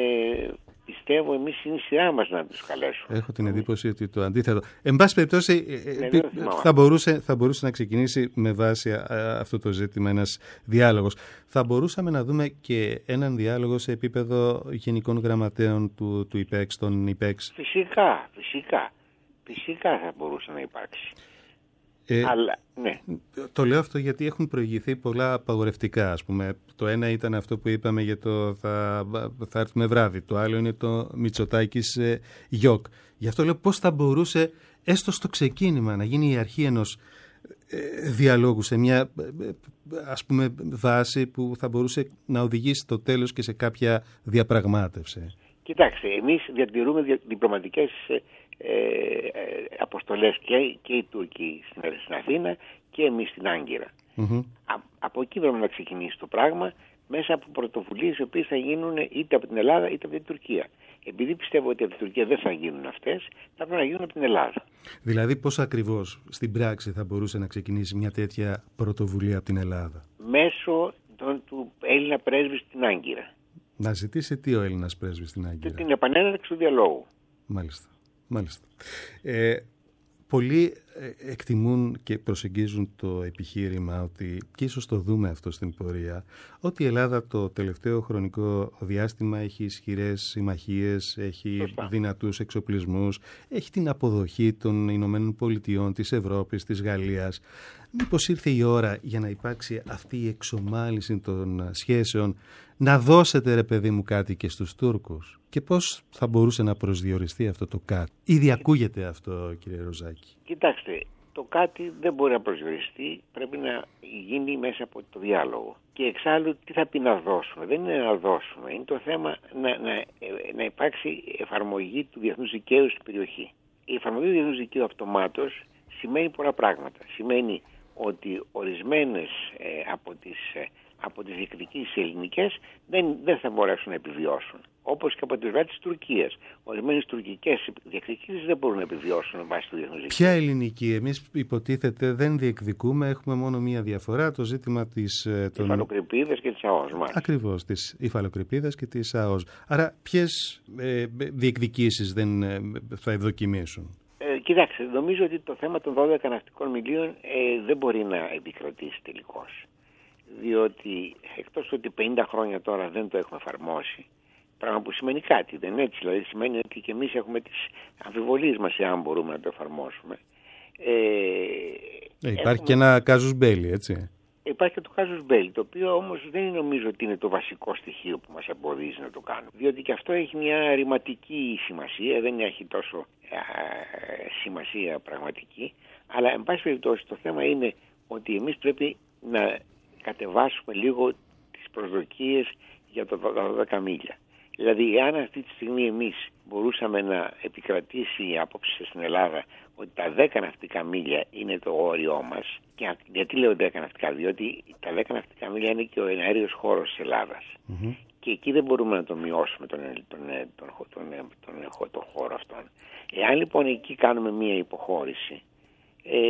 ε, πιστεύω, εμείς είναι η σειρά μας να τους καλέσουμε. Έχω την εντύπωση ότι το αντίθετο. Εν πάση περιπτώσει, ναι, θα, μπορούσε, θα μπορούσε να ξεκινήσει με βάση αυτό το ζήτημα ένας διάλογος. Θα μπορούσαμε να δούμε και έναν διάλογο σε επίπεδο γενικών γραμματέων του, του ΙΠΕΞ, των ΙΠΕΞ. Φυσικά, φυσικά. Φυσικά θα μπορούσε να υπάρξει. Ε, Αλλά, ναι. Το λέω αυτό γιατί έχουν προηγηθεί πολλά απαγορευτικά. Ας πούμε. Το ένα ήταν αυτό που είπαμε για το θα, θα έρθουμε βράδυ. Το άλλο είναι το Μητσοτάκης ε, γιοκ. Γι' αυτό λέω πώς θα μπορούσε έστω στο ξεκίνημα να γίνει η αρχή ενός ε, διαλόγου σε μια ε, ας πούμε βάση που θα μπορούσε να οδηγήσει στο τέλος και σε κάποια διαπραγμάτευση. Κοιτάξτε, εμείς διατηρούμε δια, διπλωματικές ε, ε, αποστολές και, και οι Τούρκοι στην, στην Αθήνα και εμείς στην Άγκυρα. Mm-hmm. Α, από εκεί πρέπει να ξεκινήσει το πράγμα, μέσα από πρωτοβουλίες οι οποίες θα γίνουν είτε από την Ελλάδα είτε από την Τουρκία. Επειδή πιστεύω ότι από την Τουρκία δεν θα γίνουν αυτές, θα πρέπει να γίνουν από την Ελλάδα. Δηλαδή πώς ακριβώς στην πράξη θα μπορούσε να ξεκινήσει μια τέτοια πρωτοβουλία από την Ελλάδα? Μέσω τον, του Έλληνα πρέσβη στην Άγκυρα. Να ζητήσει τι ο Έλληνας πρέσβης στην Άγκυρα? Την επανέναρξη του διαλόγου. Μάλιστα. Μάλιστα. Ε, πολλοί εκτιμούν και προσεγγίζουν το επιχείρημα ότι, και ίσως το δούμε αυτό στην πορεία, ότι η Ελλάδα το τελευταίο χρονικό διάστημα έχει ισχυρές συμμαχίες, έχει Σωστά. δυνατούς εξοπλισμούς, έχει την αποδοχή των Ηνωμένων Πολιτειών, της Ευρώπης, της Γαλλίας. Μήπως ήρθε η ώρα για να υπάρξει αυτή η εξομάλυνση των σχέσεων, να δώσετε ρε παιδί μου κάτι και στους Τούρκους? Και πώς θα μπορούσε να προσδιοριστεί αυτό το κάτι? Ήδη ακούγεται αυτό, κύριε Ροζάκη. Κοιτάξτε, το κάτι δεν μπορεί να προσδιοριστεί, πρέπει να γίνει μέσα από το διάλογο. Και εξάλλου τι θα πει να δώσουμε? Δεν είναι να δώσουμε, είναι το θέμα να, να, να υπάρξει εφαρμογή του διεθνούς δικαίου στην περιοχή. Η εφαρμογή του διεθνούς δικαίου αυτομάτως σημαίνει πολλά πράγματα. Σημαίνει ότι ορισμένες ε, από τις... Ε, από τις διεκδικήσεις ελληνικές δεν, δεν θα μπορέσουν να επιβιώσουν. Όπως και από τη πλευρά της Τουρκίας. Ορισμένες τουρκικές διεκδικήσεις δεν μπορούν να επιβιώσουν βάσει του διεθνούς δικαίου. Ποια ελληνική? Εμείς υποτίθεται δεν διεκδικούμε, έχουμε μόνο μία διαφορά, το ζήτημα της... Των... υφαλοκρηπίδας και της ΑΟΣ. Ακριβώς, της υφαλοκρηπίδας και της ΑΟΣ. Άρα ποιες ε, διεκδικήσεις δεν ε, θα ευδοκιμήσουν? Ε, κοιτάξτε, νομίζω ότι το θέμα των δώδεκα ναυτικών μιλίων ε, δεν μπορεί να επικρατήσει τελικώς. Διότι εκτός ότι πενήντα χρόνια τώρα δεν το έχουμε εφαρμόσει, πράγμα που σημαίνει κάτι, δεν είναι έτσι, δηλαδή σημαίνει ότι και εμείς έχουμε τις αμφιβολίες μας εάν μπορούμε να το εφαρμόσουμε. Ε, ε, υπάρχει έχουμε... και ένα κάζους μπέλι, έτσι. Υπάρχει και το κάζους μπέλι, το οποίο όμως δεν νομίζω ότι είναι το βασικό στοιχείο που μας εμποδίζει να το κάνουμε. Διότι και αυτό έχει μια ρηματική σημασία, δεν έχει τόσο α, σημασία πραγματική, αλλά εν πάση περιπτώσει το θέμα είναι ότι εμείς πρέπει να κατεβάσουμε λίγο τις προσδοκίες για το δώδεκα μίλια. Δηλαδή, αν αυτή τη στιγμή εμείς μπορούσαμε να επικρατήσει η άποψη στην Ελλάδα ότι τα δέκα ναυτικά μίλια είναι το όριό μας, και γιατί λέω δέκα ναυτικά, διότι τα δέκα ναυτικά μίλια είναι και ο εναέριος χώρος της Ελλάδας. Mm-hmm. Και εκεί δεν μπορούμε να το μειώσουμε τον, τον, τον, τον, τον, τον, τον χώρο αυτόν. Εάν λοιπόν εκεί κάνουμε μία υποχώρηση, ε,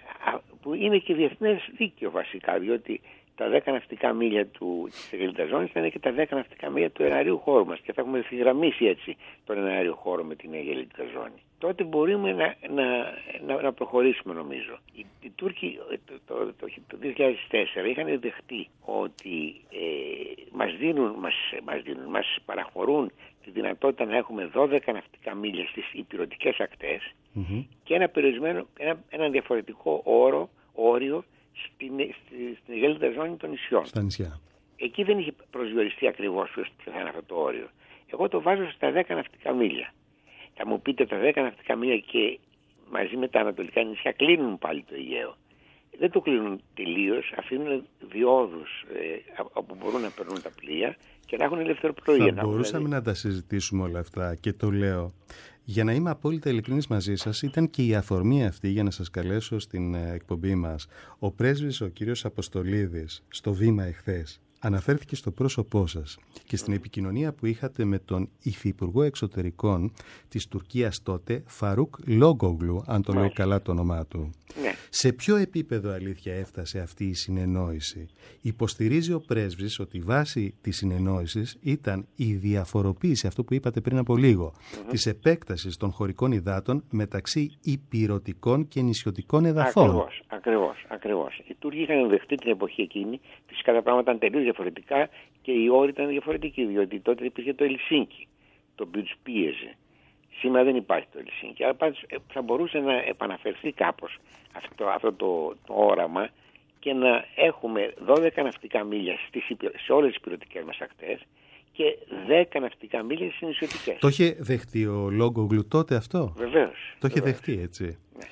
που είναι και διεθνές δίκαιο βασικά, διότι τα δέκα ναυτικά μίλια του, της Αιγελίτας Ζώνης θα είναι και τα δέκα ναυτικά μίλια του εναερίου χώρου μας και θα έχουμε ευθυγραμμίσει έτσι τον εναέριο χώρο με την Αιγελίτας Ζώνη. Τότε μπορούμε να, να, να, να προχωρήσουμε νομίζω. Οι, οι Τούρκοι το, το, το, το δύο χιλιάδες τέσσερα είχαν δεχτεί ότι ε, μας, δίνουν, μας, μας, δίνουν, μας παραχωρούν τη δυνατότητα να έχουμε δώδεκα ναυτικά μίλια στις ηπειρωτικές ακτές mm-hmm. και ένα περιορισμένο, ένα, ένα διαφορετικό όρο, όριο στην, στην Αιγέλιτα Ζώνη των νησιών. Στα νησιά. Εκεί δεν είχε προσδιοριστεί ακριβώς ποιο θα είναι αυτό το όριο. Εγώ το βάζω στα δέκα ναυτικά μίλια. Θα μου πείτε τα δέκα ναυτικά μίλια και μαζί με τα ανατολικά νησιά κλείνουν πάλι το Αιγαίο. Δεν το κλείνουν τελείως, αφήνουν διόδους ε, όπου μπορούν να περνούν τα πλοία και να έχουν ελευθεροπλοεία. Θα μπορούσαμε δηλαδή να τα συζητήσουμε όλα αυτά και το λέω. Για να είμαι απόλυτα ειλικρινής μαζί σας, ήταν και η αφορμή αυτή για να σας καλέσω στην εκπομπή μας. Ο πρέσβης, ο κύριος Αποστολίδης, στο Βήμα εχθές, αναφέρθηκε στο πρόσωπό σας και στην επικοινωνία που είχατε με τον Υφυπουργό Εξωτερικών της Τουρκίας τότε, Φαρούκ Λόγκογλου, αν το λέω καλά το όνομά του. Ναι. Σε ποιο επίπεδο αλήθεια έφτασε αυτή η συνεννόηση? Υποστηρίζει ο πρέσβης ότι η βάση της συνεννόησης ήταν η διαφοροποίηση, αυτό που είπατε πριν από λίγο, mm-hmm. της επέκτασης των χωρικών υδάτων μεταξύ ηπειρωτικών και νησιωτικών εδαφών. Ακριβώς, ακριβώς, ακριβώς. Οι Τούρκοι είχαν δεχτεί την εποχή εκείνη, φυσικά τα πράγματα ήταν τελείως διαφορετικά και οι όροι ήταν διαφορετικοί, διότι τότε υπήρχε το Ελσίνκι, το οποίο τους πίεζε. Σήμερα δεν υπάρχει το Ελσίνκι, αλλά πάντως θα μπορούσε να επαναφερθεί κάπως αυτό, αυτό το, το όραμα και να έχουμε δώδεκα ναυτικά μίλια στις, σε όλες τις ηπειρωτικές μας ακτές και δέκα ναυτικά μίλια στις νησιωτικές. Το είχε δεχτεί ο Λόγκογλου τότε αυτό? Βεβαίως. Το είχε δεχτεί, έτσι. Ναι.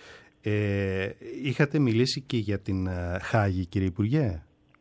Ε, είχατε μιλήσει και για την uh, Χάγη, κύριε Υπουργέ?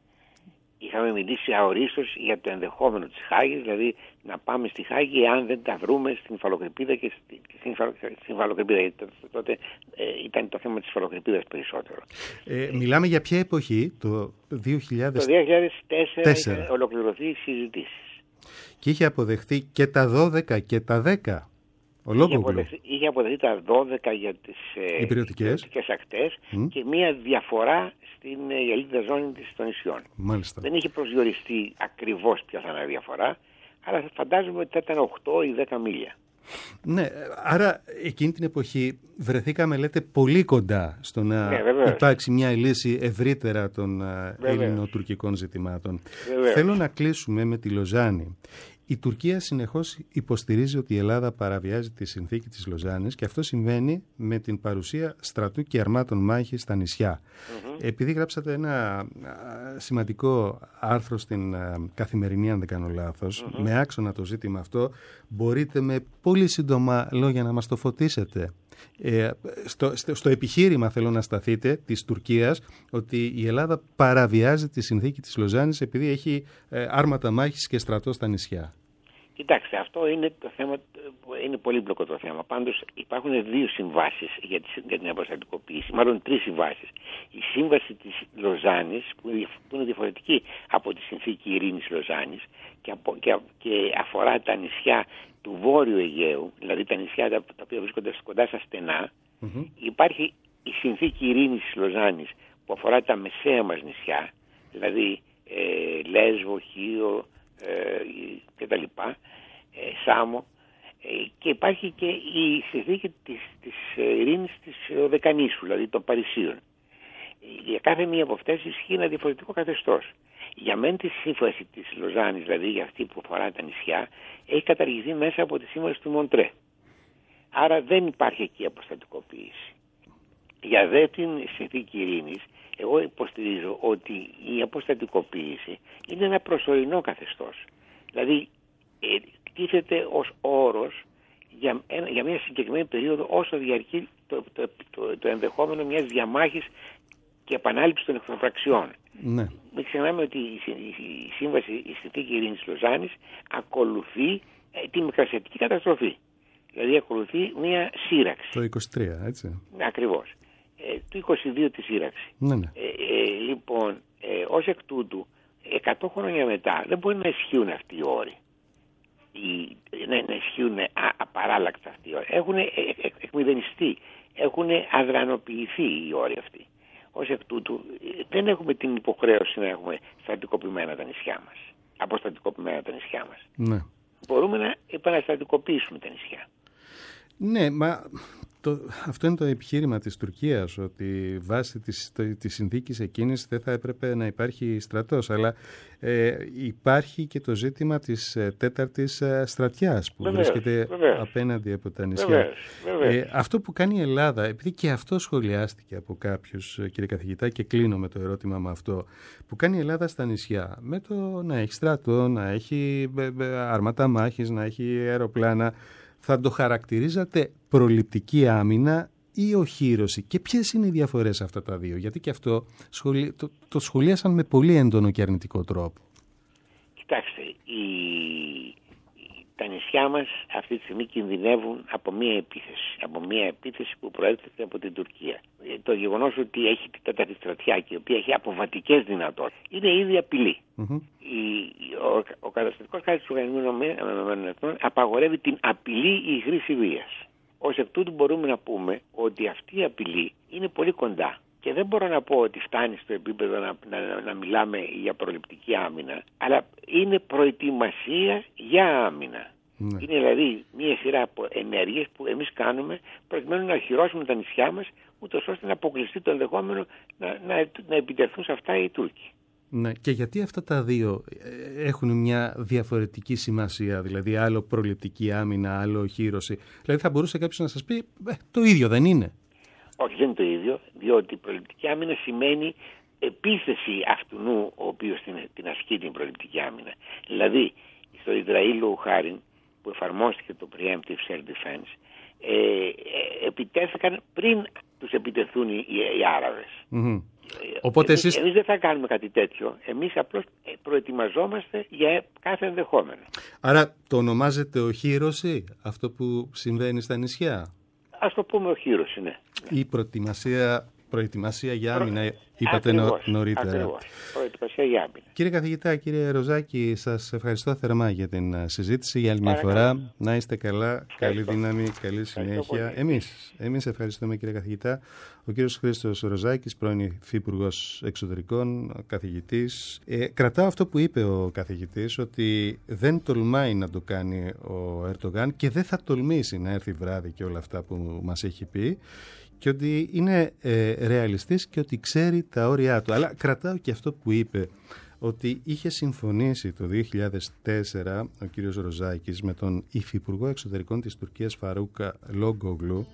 Είχαμε μιλήσει αορίστως για το ενδεχόμενο της Χάγης, δηλαδή να πάμε στη Χάγη αν δεν τα βρούμε στην υφαλοκρηπίδα και στην υφαλοκρηπίδα, γιατί τότε ε, ήταν το θέμα της υφαλοκρηπίδας περισσότερο. Ε, μιλάμε για ποια εποχή? Το δύο χιλιάδες τέσσερα. Το δύο χιλιάδες τέσσερα είχε ολοκληρωθεί οι συζητήσεις. Και είχε αποδεχθεί και τα δώδεκα και τα δέκα. Είχε αποδεχθεί, είχε αποδεχθεί τα δώδεκα για τις υπηρετικές ακτές mm. και μία διαφορά στην Αιγελίτιδα Ζώνη των νησιών. Μάλιστα. Δεν είχε προσδιοριστεί ακριβώς ποια θα είναι η διαφορά, αλλά φαντάζομαι ότι θα ήταν οκτώ ή δέκα μίλια. Ναι, άρα εκείνη την εποχή βρεθήκαμε, λέτε, πολύ κοντά στο να ναι, υπάρξει μια λύση ευρύτερα των ελληνοτουρκικών ζητημάτων. Βεβαίως. Θέλω να κλείσουμε με τη Λοζάνη. Η Τουρκία συνεχώς υποστηρίζει ότι η Ελλάδα παραβιάζει τη συνθήκη της Λοζάνης και αυτό συμβαίνει με την παρουσία στρατού και αρμάτων μάχης στα νησιά. Mm-hmm. Επειδή γράψατε ένα σημαντικό άρθρο στην Καθημερινή, αν δεν κάνω λάθος, mm-hmm. με άξονα το ζήτημα αυτό, μπορείτε με πολύ σύντομα λόγια να μας το φωτίσετε. Ε, στο, στο, στο επιχείρημα θέλω να σταθείτε της Τουρκίας ότι η Ελλάδα παραβιάζει τη συνθήκη της Λοζάνης επειδή έχει ε, άρματα μάχης και στρατό στα νησιά. Κοιτάξτε, αυτό είναι το θέμα, είναι πολύπλοκο το θέμα. Πάντως υπάρχουν δύο συμβάσεις για, τη, για την αποστατικοποίηση, μάλλον τρεις συμβάσεις. Η σύμβαση της Λοζάνης, που, που είναι διαφορετική από τη συνθήκη ειρήνης Λοζάνης και, από, και, και αφορά τα νησιά του Βόρειου Αιγαίου, δηλαδή τα νησιά τα, τα οποία βρίσκονται κοντά στα στενά. Mm-hmm. Υπάρχει η συνθήκη ειρήνης της Λοζάνης που αφορά τα μεσαία μας νησιά, δηλαδή ε, Λέσβο, Χίο ε, και τα λοιπά, ε, Σάμο, ε, και υπάρχει και η συνθήκη της, της ειρήνης της Οδεκανήσου, δηλαδή των Παρισίων. Για κάθε μία από αυτές ισχύει ένα διαφορετικό καθεστώς. Για μεν τη σύμβαση της Λοζάνης, δηλαδή για αυτή που αφορά τα νησιά, έχει καταργηθεί μέσα από τη σύμβαση του Μοντρέ. Άρα δεν υπάρχει εκεί αποστατικοποίηση. Για δε την συνθήκη ειρήνης, εγώ υποστηρίζω ότι η αποστατικοποίηση είναι ένα προσωρινό καθεστώς. Δηλαδή, ε, τίθεται ως όρος για, ένα, για μια συγκεκριμένη περίοδο όσο διαρκεί το, το, το, το ενδεχόμενο μιας διαμάχης και επανάληψη των εχθροπραξιών. Ναι. Μην ξεχνάμε ότι η, η, η σύμβαση, η συνθήκη ειρήνης της Λοζάνης ακολουθεί ε, τη μικρασιατική καταστροφή. Δηλαδή ακολουθεί μια σύραξη. Το είκοσι τρία, έτσι. Ακριβώς. Ε, το είκοσι δύο τη σύραξη. Ναι, ναι. Ε, ε, λοιπόν, ε, ως εκ τούτου, εκατό χρόνια μετά δεν μπορεί να ισχύουν αυτοί οι όροι. Οι, ναι, να ισχύουν α, απαράλλακτα αυτοί οι όροι. Έχουν ε, ε, εκμηδενιστεί. Έχουν αδρανοποιηθεί οι όροι αυτοί. Ως εκ τούτου δεν έχουμε την υποχρέωση να έχουμε στρατικοποιημένα τα νησιά μας. Αποστρατικοποιημένα τα νησιά μας. Ναι. Μπορούμε να επαναστρατικοποιήσουμε τα νησιά. Ναι, μα το, αυτό είναι το επιχείρημα της Τουρκίας, ότι βάσει της, το, της συνθήκης εκείνης δεν θα έπρεπε να υπάρχει στρατός, αλλά ε, υπάρχει και το ζήτημα της ε, τέταρτης ε, στρατιάς που βεβαίως, βρίσκεται βεβαίως. απέναντι από τα νησιά. Βεβαίως, βεβαίως. Ε, αυτό που κάνει η Ελλάδα, επειδή και αυτό σχολιάστηκε από κάποιους, κύριε καθηγητά, και κλείνω με το ερώτημα με αυτό, που κάνει η Ελλάδα στα νησιά, με το να έχει στρατό, να έχει αρματά μάχης, να έχει αεροπλάνα, θα το χαρακτηρίζατε προληπτική άμυνα ή οχύρωση? Και ποιες είναι οι διαφορές αυτά τα δύο? Γιατί και αυτό σχολι... το, το σχολίασαν με πολύ έντονο και αρνητικό τρόπο. Κοιτάξτε, η... τα νησιά μας αυτή τη στιγμή κινδυνεύουν από μία επίθεση. Από μία επίθεση που προέρχεται από την Τουρκία. Το γεγονός ότι έχει την τέταρτη στρατιά και η οποία έχει αποβατικές δυνατότητες είναι ήδη απειλή. Mm-hmm. Η, ο ο καταστατικός χάρτης του Οργανισμού απαγορεύει την απειλή ή χρήση βίας. Ως εκ τούτου μπορούμε να πούμε ότι αυτή η απειλή είναι πολύ κοντά. Και δεν μπορώ να πω ότι φτάνει στο επίπεδο να, να, να μιλάμε για προληπτική άμυνα, αλλά είναι προετοιμασία για άμυνα. Ναι. Είναι δηλαδή μια σειρά από ενέργειες που εμείς κάνουμε προκειμένου να οχυρώσουμε τα νησιά μας, ούτως ώστε να αποκλειστεί το ενδεχόμενο να, να, να επιτεθούν σε αυτά οι Τούρκοι. Ναι, και γιατί αυτά τα δύο έχουν μια διαφορετική σημασία, δηλαδή άλλο προληπτική άμυνα, άλλο οχύρωση? Δηλαδή θα μπορούσε κάποιος να σας πει ε, το ίδιο δεν είναι? Όχι, δεν είναι το ίδιο, διότι η προληπτική άμυνα σημαίνει επίθεση αυτού ο οποίος την, την ασκεί την προληπτική άμυνα. Δηλαδή, στο Ισραήλ χάριν που εφαρμόστηκε το Preemptive Self-Defense, ε, ε, επιτέθηκαν πριν τους επιτεθούν οι, οι Άραβες. Mm-hmm. Οπότε εμείς, εσείς... εμείς δεν θα κάνουμε κάτι τέτοιο. Εμείς απλώς προετοιμαζόμαστε για κάθε ενδεχόμενο. Άρα το ονομάζετε οχύρωση αυτό που συμβαίνει στα νησιά? Ας το πούμε οχύρωση, ναι. Ή προετοιμασία, προετοιμασία για άμυνα, Προ... είπατε ακριβώς, νωρίτερα. Ακριβώς, προετοιμασία για άμυνα. Κύριε καθηγητά, κύριε Ροζάκη, σας ευχαριστώ θερμά για την συζήτηση για άλλη μια φορά. Να είστε καλά, ευχαριστώ. Καλή δύναμη, καλή συνέχεια. Εμείς, εμείς ευχαριστούμε, κύριε καθηγητά. Ο κύριος Χρήστος Ροζάκης, πρώην Υφυπουργός Εξωτερικών, καθηγητής. Ε, κρατάω αυτό που είπε ο καθηγητής, ότι δεν τολμάει να το κάνει ο Ερντογάν και δεν θα τολμήσει να έρθει βράδυ και όλα αυτά που μας έχει πει, και ότι είναι ε, ρεαλιστής και ότι ξέρει τα όρια του. Αλλά κρατάω και αυτό που είπε, ότι είχε συμφωνήσει το δύο χιλιάδες τέσσερα ο κύριος Ροζάκης με τον Υφυπουργό Εξωτερικών της Τουρκίας Φαρούκα Λόγκογλου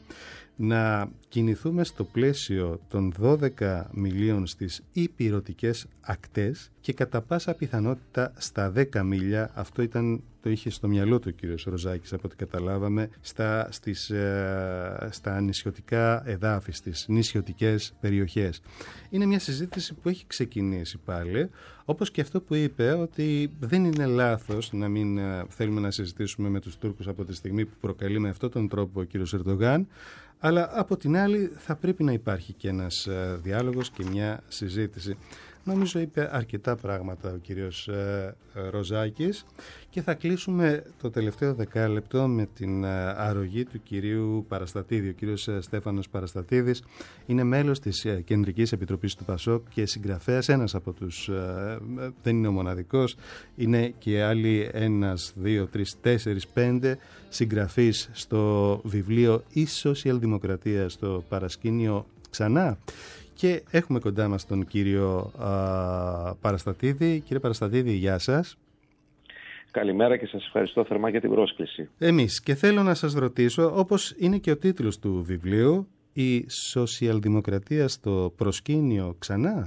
να κινηθούμε στο πλαίσιο των δώδεκα μιλίων στις υπηρωτικές ακτές και κατά πάσα πιθανότητα στα δέκα μίλια, αυτό ήταν, το είχε στο μυαλό του ο κύριος Ροζάκης από ό,τι καταλάβαμε, στα, στις, ε, στα νησιωτικά εδάφη, στις νησιωτικές περιοχές. Είναι μια συζήτηση που έχει ξεκινήσει πάλι, όπως και αυτό που είπε, ότι δεν είναι λάθος να μην ε, θέλουμε να συζητήσουμε με τους Τούρκους από τη στιγμή που προκαλεί με αυτόν τον τρόπο ο κύριος Ερντογάν, αλλά από την άλλη θα πρέπει να υπάρχει και ένας ε, διάλογος και μια συζήτηση. Νομίζω είπε αρκετά πράγματα ο κύριος ε, Ροζάκης και θα κλείσουμε το τελευταίο δεκάλεπτο με την ε, αρρωγή του κυρίου Παραστατίδη. Ο κύριος ε, Στέφανος Παραστατίδης είναι μέλος της ε, Κεντρικής Επιτροπής του ΠΑΣΟΚ και συγγραφέας, ένας από τους, ε, ε, δεν είναι ο μοναδικός, είναι και άλλοι ένας, δύο, τρεις, τέσσερις, πέντε συγγραφείς στο βιβλίο «Η Σοσιαλδημοκρατία στο παρασκήνιο ξανά». Και έχουμε κοντά μας τον κύριο α, Παραστατίδη. Κύριε Παραστατίδη, γεια σας. Καλημέρα και σας ευχαριστώ θερμά για την πρόσκληση. Εμείς, και θέλω να σας ρωτήσω, όπως είναι και ο τίτλος του βιβλίου, «Η Σοσιαλδημοκρατία στο προσκήνιο ξανά».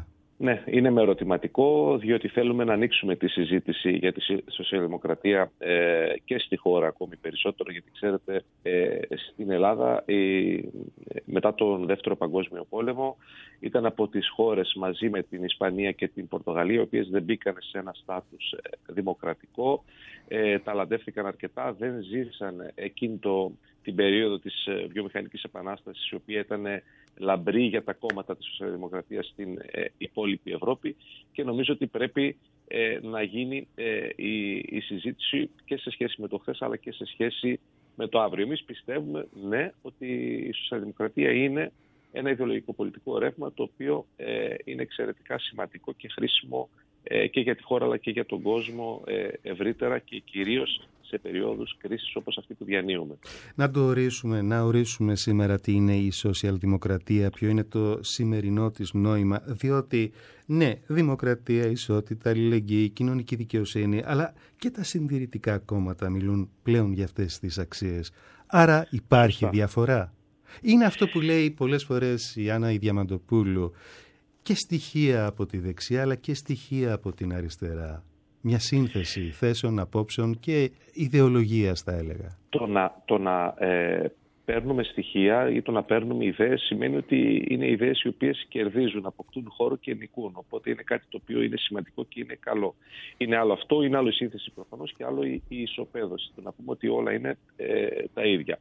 Ναι, είναι με ερωτηματικό, διότι θέλουμε να ανοίξουμε τη συζήτηση για τη σοσιαλδημοκρατία ε, και στη χώρα ακόμη περισσότερο, γιατί ξέρετε ε, στην Ελλάδα η, μετά τον Δεύτερο Παγκόσμιο Πόλεμο ήταν από τις χώρες μαζί με την Ισπανία και την Πορτογαλία, οι οποίες δεν μπήκαν σε ένα στάτους ε, δημοκρατικό, ε, ταλαντεύτηκαν αρκετά, δεν ζήσαν εκείνη το, την περίοδο της ε, βιομηχανικής επανάστασης, η οποία ήταν ε, λαμπρή για τα κόμματα της σοσιαλδημοκρατίας στην ε, υπόλοιπη Ευρώπη, και νομίζω ότι πρέπει ε, να γίνει ε, η, η συζήτηση και σε σχέση με το χθες αλλά και σε σχέση με το αύριο. Εμείς πιστεύουμε, ναι, ότι η σοσιαλδημοκρατία είναι ένα ιδεολογικό πολιτικό ρεύμα το οποίο ε, είναι εξαιρετικά σημαντικό και χρήσιμο ε, και για τη χώρα αλλά και για τον κόσμο ε, ευρύτερα και κυρίως σε περιόδους κρίσης όπως αυτή που διανύουμε. Να το ορίσουμε, να ορίσουμε σήμερα τι είναι η σοσιαλδημοκρατία, ποιο είναι το σημερινό της νόημα, διότι ναι, δημοκρατία, ισότητα, αλληλεγγύη, κοινωνική δικαιοσύνη, αλλά και τα συντηρητικά κόμματα μιλούν πλέον για αυτές τις αξίες. Άρα υπάρχει διαφορά. Είναι αυτό που λέει πολλές φορές η Άννα η Διαμαντοπούλου, και στοιχεία από τη δεξιά αλλά και στοιχεία από την αριστερά. Μια σύνθεση θέσεων, απόψεων και ιδεολογίας, θα έλεγα. Το να, το να ε, παίρνουμε στοιχεία ή το να παίρνουμε ιδέες σημαίνει ότι είναι ιδέες οι οποίες κερδίζουν, αποκτούν χώρο και νικούν. Οπότε είναι κάτι το οποίο είναι σημαντικό και είναι καλό. Είναι άλλο αυτό, είναι άλλο η σύνθεση προφανώς και άλλο η, η ισοπαίδωση. Το να πούμε ότι όλα είναι ε, τα ίδια.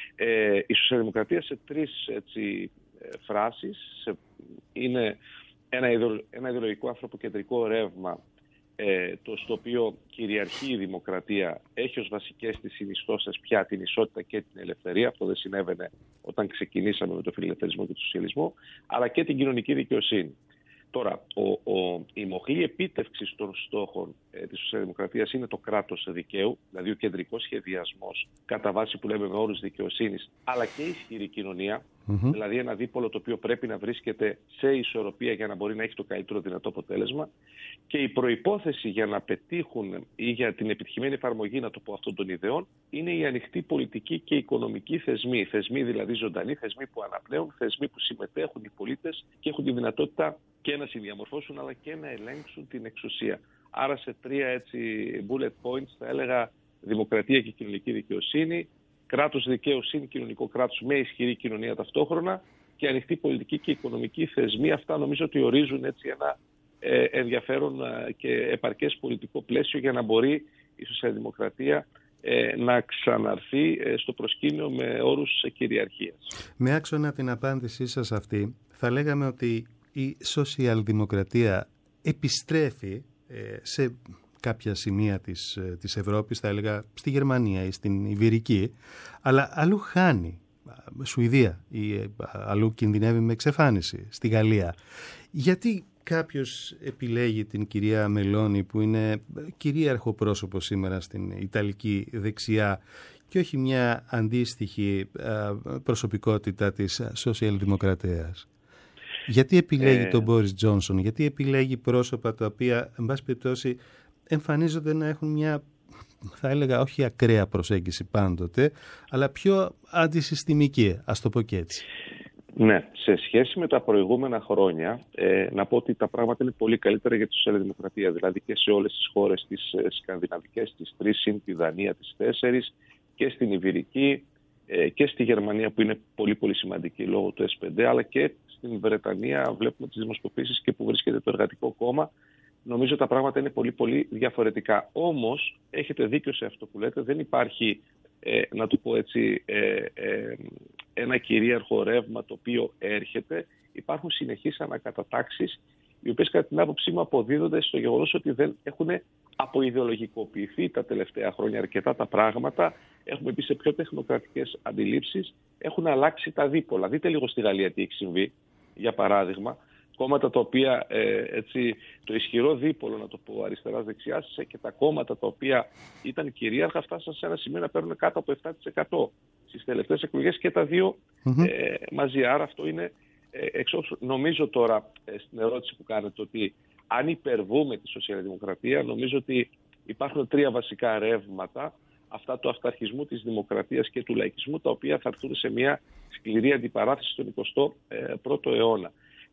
Ε, η σοσιαλδημοκρατία σε τρεις έτσι, φράσεις σε, είναι ένα, ιδεο, ένα ιδεολογικό ανθρωποκεντρικό ρεύμα, Ε, το στο οποίο κυριαρχεί η δημοκρατία, έχει ως βασικές τις συνιστώσεις πια την ισότητα και την ελευθερία. Αυτό δεν συνέβαινε όταν ξεκινήσαμε με τον φιλελευθερισμό και τον σοσιαλισμό, αλλά και την κοινωνική δικαιοσύνη. Τώρα, ο, ο, η μοχλή επίτευξης των στόχων ε, της σοσιαλδημοκρατίας είναι το κράτος δικαίου, δηλαδή ο κεντρικός σχεδιασμός κατά βάση που λέμε με όρους δικαιοσύνης, αλλά και η ισχυρή κοινωνία, mm-hmm. δηλαδή ένα δίπολο το οποίο πρέπει να βρίσκεται σε ισορροπία για να μπορεί να έχει το καλύτερο δυνατό αποτέλεσμα. Και η προϋπόθεση για να πετύχουν ή για την επιτυχημένη εφαρμογή, να το πω, αυτών των ιδεών είναι η ανοιχτή πολιτική και οικονομική θεσμοί. Θεσμοί δηλαδή ζωντανοί, θεσμοί που αναπνέουν, θεσμοί που συμμετέχουν οι πολίτες και έχουν τη δυνατότητα και να συνδιαμορφώσουν αλλά και να ελέγξουν την εξουσία. Άρα σε τρία έτσι bullet points θα έλεγα δημοκρατία και κοινωνική δικαιοσύνη, κράτος δικαίου συν κοινωνικό κράτος με ισχυρή κοινωνία ταυτόχρονα και ανοιχτή πολιτική και οικονομική θεσμοί. Αυτά νομίζω ότι ορίζουν έτσι ένα ε, ενδιαφέρον και επαρκές πολιτικό πλαίσιο για να μπορεί η σοσιαλδημοκρατία ε, να ξαναρθεί ε, στο προσκήνιο με όρους κυριαρχίας. Με άξονα την απάντησή σας αυτή, θα λέγαμε ότι η σοσιαλδημοκρατία επιστρέφει ε, σε κάποια σημεία της, της Ευρώπης, θα έλεγα στη Γερμανία ή στην Ιβηρική, αλλά αλλού χάνει. Σουηδία ή αλλού κινδυνεύει με εξαφάνιση, στη Γαλλία. Γιατί κάποιος επιλέγει την κυρία Μελώνη, που είναι κυρίαρχο πρόσωπο σήμερα στην Ιταλική δεξιά, και όχι μια αντίστοιχη προσωπικότητα της σοσιαλδημοκρατίας? Γιατί επιλέγει ε... τον Μπόρις Τζόνσον, γιατί επιλέγει πρόσωπα τα οποία, εν πάση περιπτώσει, εμφανίζονται να έχουν μια, θα έλεγα, όχι ακραία προσέγγιση πάντοτε, αλλά πιο αντισυστημική, ας το πω και έτσι? Ναι, σε σχέση με τα προηγούμενα χρόνια, ε, να πω ότι τα πράγματα είναι πολύ καλύτερα για τη σοσιαλδημοκρατία. Δηλαδή και σε όλες τις χώρες τις ε, σκανδιναβικές, τις τρεις συν τη Δανία, τις τέσσερις, και στην Ιβηρική ε, και στη Γερμανία που είναι πολύ πολύ σημαντική λόγω του ες πέντε, αλλά και στην Βρετανία βλέπουμε τις δημοσκοπήσεις και που βρίσκεται το Εργατικό Κόμμα. Νομίζω τα πράγματα είναι πολύ πολύ διαφορετικά. Όμως, έχετε δίκιο σε αυτό που λέτε, δεν υπάρχει, ε, να το πω έτσι, ε, ε, ένα κυρίαρχο ρεύμα το οποίο έρχεται. Υπάρχουν συνεχείς ανακατατάξεις, οι οποίες κατά την άποψή μου αποδίδονται στο γεγονός ότι δεν έχουν αποειδεολογικοποιηθεί τα τελευταία χρόνια αρκετά τα πράγματα. Έχουμε μπει σε πιο τεχνοκρατικές αντιλήψεις, έχουν αλλάξει τα δίπολα. Δείτε λίγο στη Γαλλία τι έχει συμβεί, για παράδειγμα. Κόμματα τα οποία ε, έτσι, το ισχυρό δίπολο, να το πω, αριστεράς-δεξιάς, και τα κόμματα τα οποία ήταν κυρίαρχα φτάσαν σε ένα σημείο να παίρνουν κάτω από επτά τοις εκατό στις τελευταίες εκλογές και τα δύο mm-hmm. ε, μαζί. Άρα αυτό είναι ε, εξώσου. Νομίζω τώρα ε, στην ερώτηση που κάνετε ότι αν υπερβούμε τη σοσιαλδημοκρατία, νομίζω ότι υπάρχουν τρία βασικά ρεύματα, αυτά του αυταρχισμού, της δημοκρατίας και του λαϊκισμού, τα οποία θα έρθουν σε μια σκληρή αντιπαράθεση στον εικοστό πρώτο αιώνα.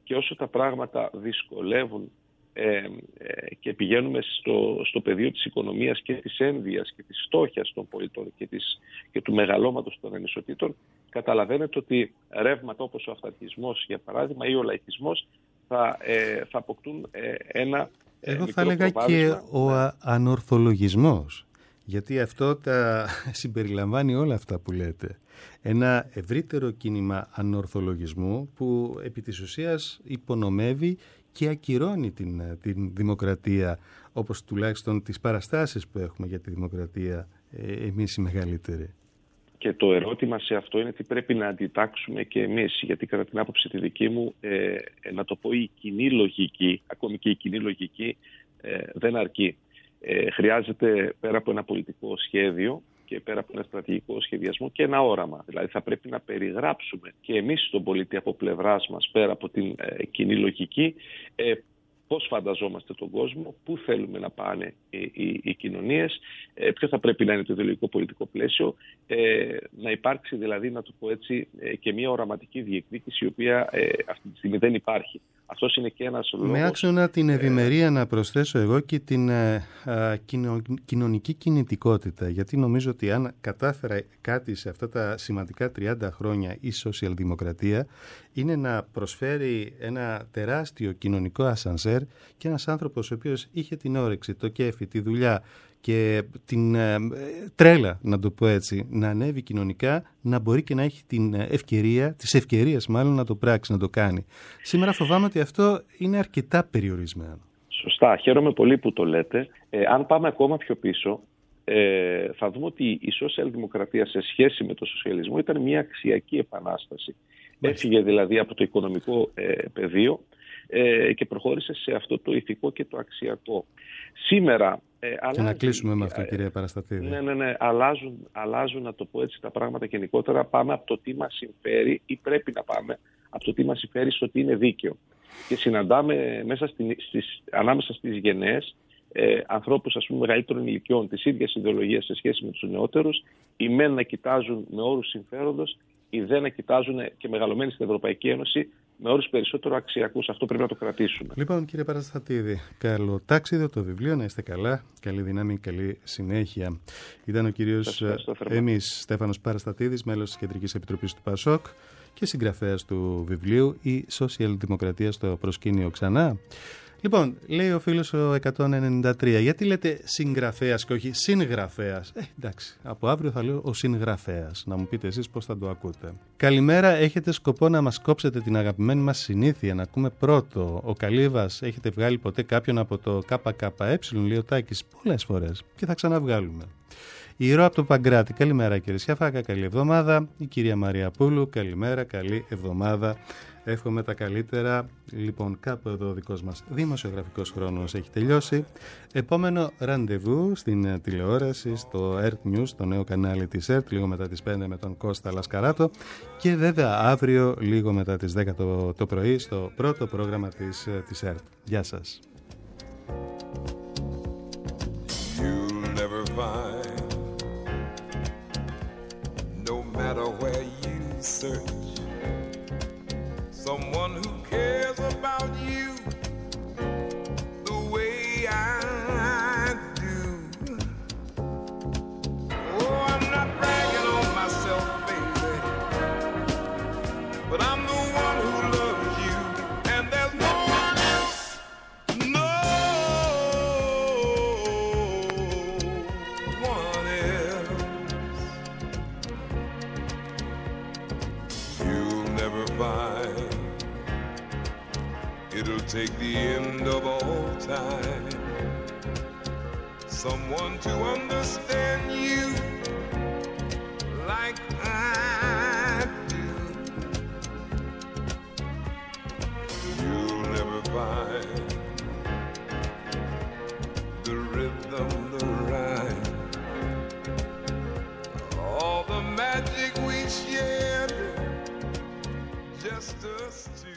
Και όσο τα πράγματα δυσκολεύουν ε, ε, και πηγαίνουμε στο, στο πεδίο της οικονομίας και της ένδυας και της φτώχειας των πολιτών και, της, και του μεγαλώματος των ανισοτήτων, καταλαβαίνετε ότι ρεύματα όπως ο αυταρχισμός, για παράδειγμα, ή ο λαϊκισμός θα, ε, θα αποκτούν ε, ένα ε, Εγώ θα έλεγα και ο ναι. ανορθολογισμός, γιατί αυτό τα συμπεριλαμβάνει όλα αυτά που λέτε. Ένα ευρύτερο κίνημα ανορθολογισμού που επί της ουσίας υπονομεύει και ακυρώνει την, την δημοκρατία, όπως τουλάχιστον τις παραστάσεις που έχουμε για τη δημοκρατία ε, εμείς οι μεγαλύτεροι. Και το ερώτημα σε αυτό είναι τι πρέπει να αντιτάξουμε και εμείς, γιατί κατά την άποψη τη δική μου, ε, να το πω η κοινή λογική, ακόμη και η κοινή λογική ε, δεν αρκεί. Ε, χρειάζεται πέρα από ένα πολιτικό σχέδιο και πέρα από ένα στρατηγικό σχεδιασμό και ένα όραμα. Δηλαδή θα πρέπει να περιγράψουμε και εμείς τον πολίτη από πλευράς μας, πέρα από την ε, κοινή λογική, ε, πώς φανταζόμαστε τον κόσμο, πού θέλουμε να πάνε οι, οι, οι κοινωνίες, ε, ποιο θα πρέπει να είναι το ιδεολογικό πολιτικό πλαίσιο, ε, να υπάρξει δηλαδή, να το πω έτσι, ε, και μια οραματική διεκδίκηση η οποία ε, αυτή τη στιγμή δεν υπάρχει. Αυτός είναι και ένας λόγος. Με άξονα την ευημερία ε, να προσθέσω εγώ και την ε, α, κοινο, κοινωνική κινητικότητα, γιατί νομίζω ότι αν κατάφερα κάτι σε αυτά τα σημαντικά τριάντα χρόνια η σοσιαλδημοκρατία είναι να προσφέρει ένα τεράστιο κοινωνικό ασανσέρ και ένας άνθρωπος ο οποίος είχε την όρεξη, το κέφι, τη δουλειά και την ε, τρέλα, να το πω έτσι, να ανέβει κοινωνικά, να μπορεί και να έχει την ευκαιρία, τις ευκαιρίες μάλλον να το πράξει, να το κάνει. Σήμερα φοβάμαι ότι αυτό είναι αρκετά περιορισμένο. Σωστά, χαίρομαι πολύ που το λέτε. Ε, αν πάμε ακόμα πιο πίσω, ε, θα δούμε ότι η σοσιαλδημοκρατία σε σχέση με το σοσιαλισμό ήταν μια αξιακή επανάσταση. Έφυγε δηλαδή από το οικονομικό ε, πεδίο ε, και προχώρησε σε αυτό το ηθικό και το αξιακό. Σήμερα Ε, και αλλάζει, να κλείσουμε με αυτό, ε, κύριε Παραστατήδη. Ναι, ναι, ναι. Αλλάζουν, αλλάζουν, να το πω έτσι, τα πράγματα γενικότερα. Πάμε από το τι μας συμφέρει ή πρέπει να πάμε από το τι μας συμφέρει στο τι είναι δίκαιο. Και συναντάμε μέσα στην, στις, ανάμεσα στις γενναίες ε, ανθρώπους, ας πούμε, μεγαλύτερων ηλικιών της ίδιας ιδεολογίας σε σχέση με τους νεότερους, οι μεν να κοιτάζουν με όρους συμφέροντος, οι δε να κοιτάζουν και μεγαλωμένοι στην Ευρωπαϊκή Ένωση με όρους περισσότερο αξιακούς. Αυτό πρέπει να το κρατήσουμε. Λοιπόν, κύριε Παραστατήδη, καλό ταξίδι το βιβλίο, να είστε καλά, καλή δύναμη, καλή συνέχεια. Ήταν ο κύριος εμείς Στέφανος Παραστατήδης, μέλος της Κεντρικής Επιτροπής του ΠΑΣΟΚ και συγγραφέας του βιβλίου «Η Σοσιαλδημοκρατία στο προσκήνιο ξανά». Λοιπόν, λέει ο φίλος ο εκατόν ενενήντα τρία, γιατί λέτε συγγραφέας και όχι συγγραφέας. Ε, εντάξει, από αύριο θα λέω ο συγγραφέας. Να μου πείτε εσείς πώς θα το ακούτε. Καλημέρα, έχετε σκοπό να μας κόψετε την αγαπημένη μας συνήθεια, να ακούμε πρώτο. Ο Καλύβας, έχετε βγάλει ποτέ κάποιον από το ΚΚΕ, λέει ο Τάκης, πολλές φορές και θα ξαναβγάλουμε. Η Ρο από το Παγκράτη, καλημέρα κύριε Σιαφάκα, καλή εβδομάδα. Η κυρία Μαρία Πούλου, καλημέρα, καλή εβδομάδα. Εύχομαι τα καλύτερα. Λοιπόν, κάπου εδώ ο δικός μας δημοσιογραφικός χρόνος έχει τελειώσει. Επόμενο ραντεβού στην τηλεόραση, στο Earth News, το νέο κανάλι της ΕΡΤ, λίγο μετά τις πέντε με τον Κώστα Λασκαράτο. Και βέβαια αύριο, λίγο μετά τις δέκα το, το πρωί, στο πρώτο πρόγραμμα της, της ΕΡΤ. Γεια σας. You'll never find, no matter where you search, someone who cares about you the way I do. Oh, I'm not bragging on myself, baby, but I'm the one who loves you, and there's no one else, no one else. You'll never find, it'll take the end of all time, someone to understand you like I do. You'll never find the rhythm, the rhyme, all the magic we shared, just us two.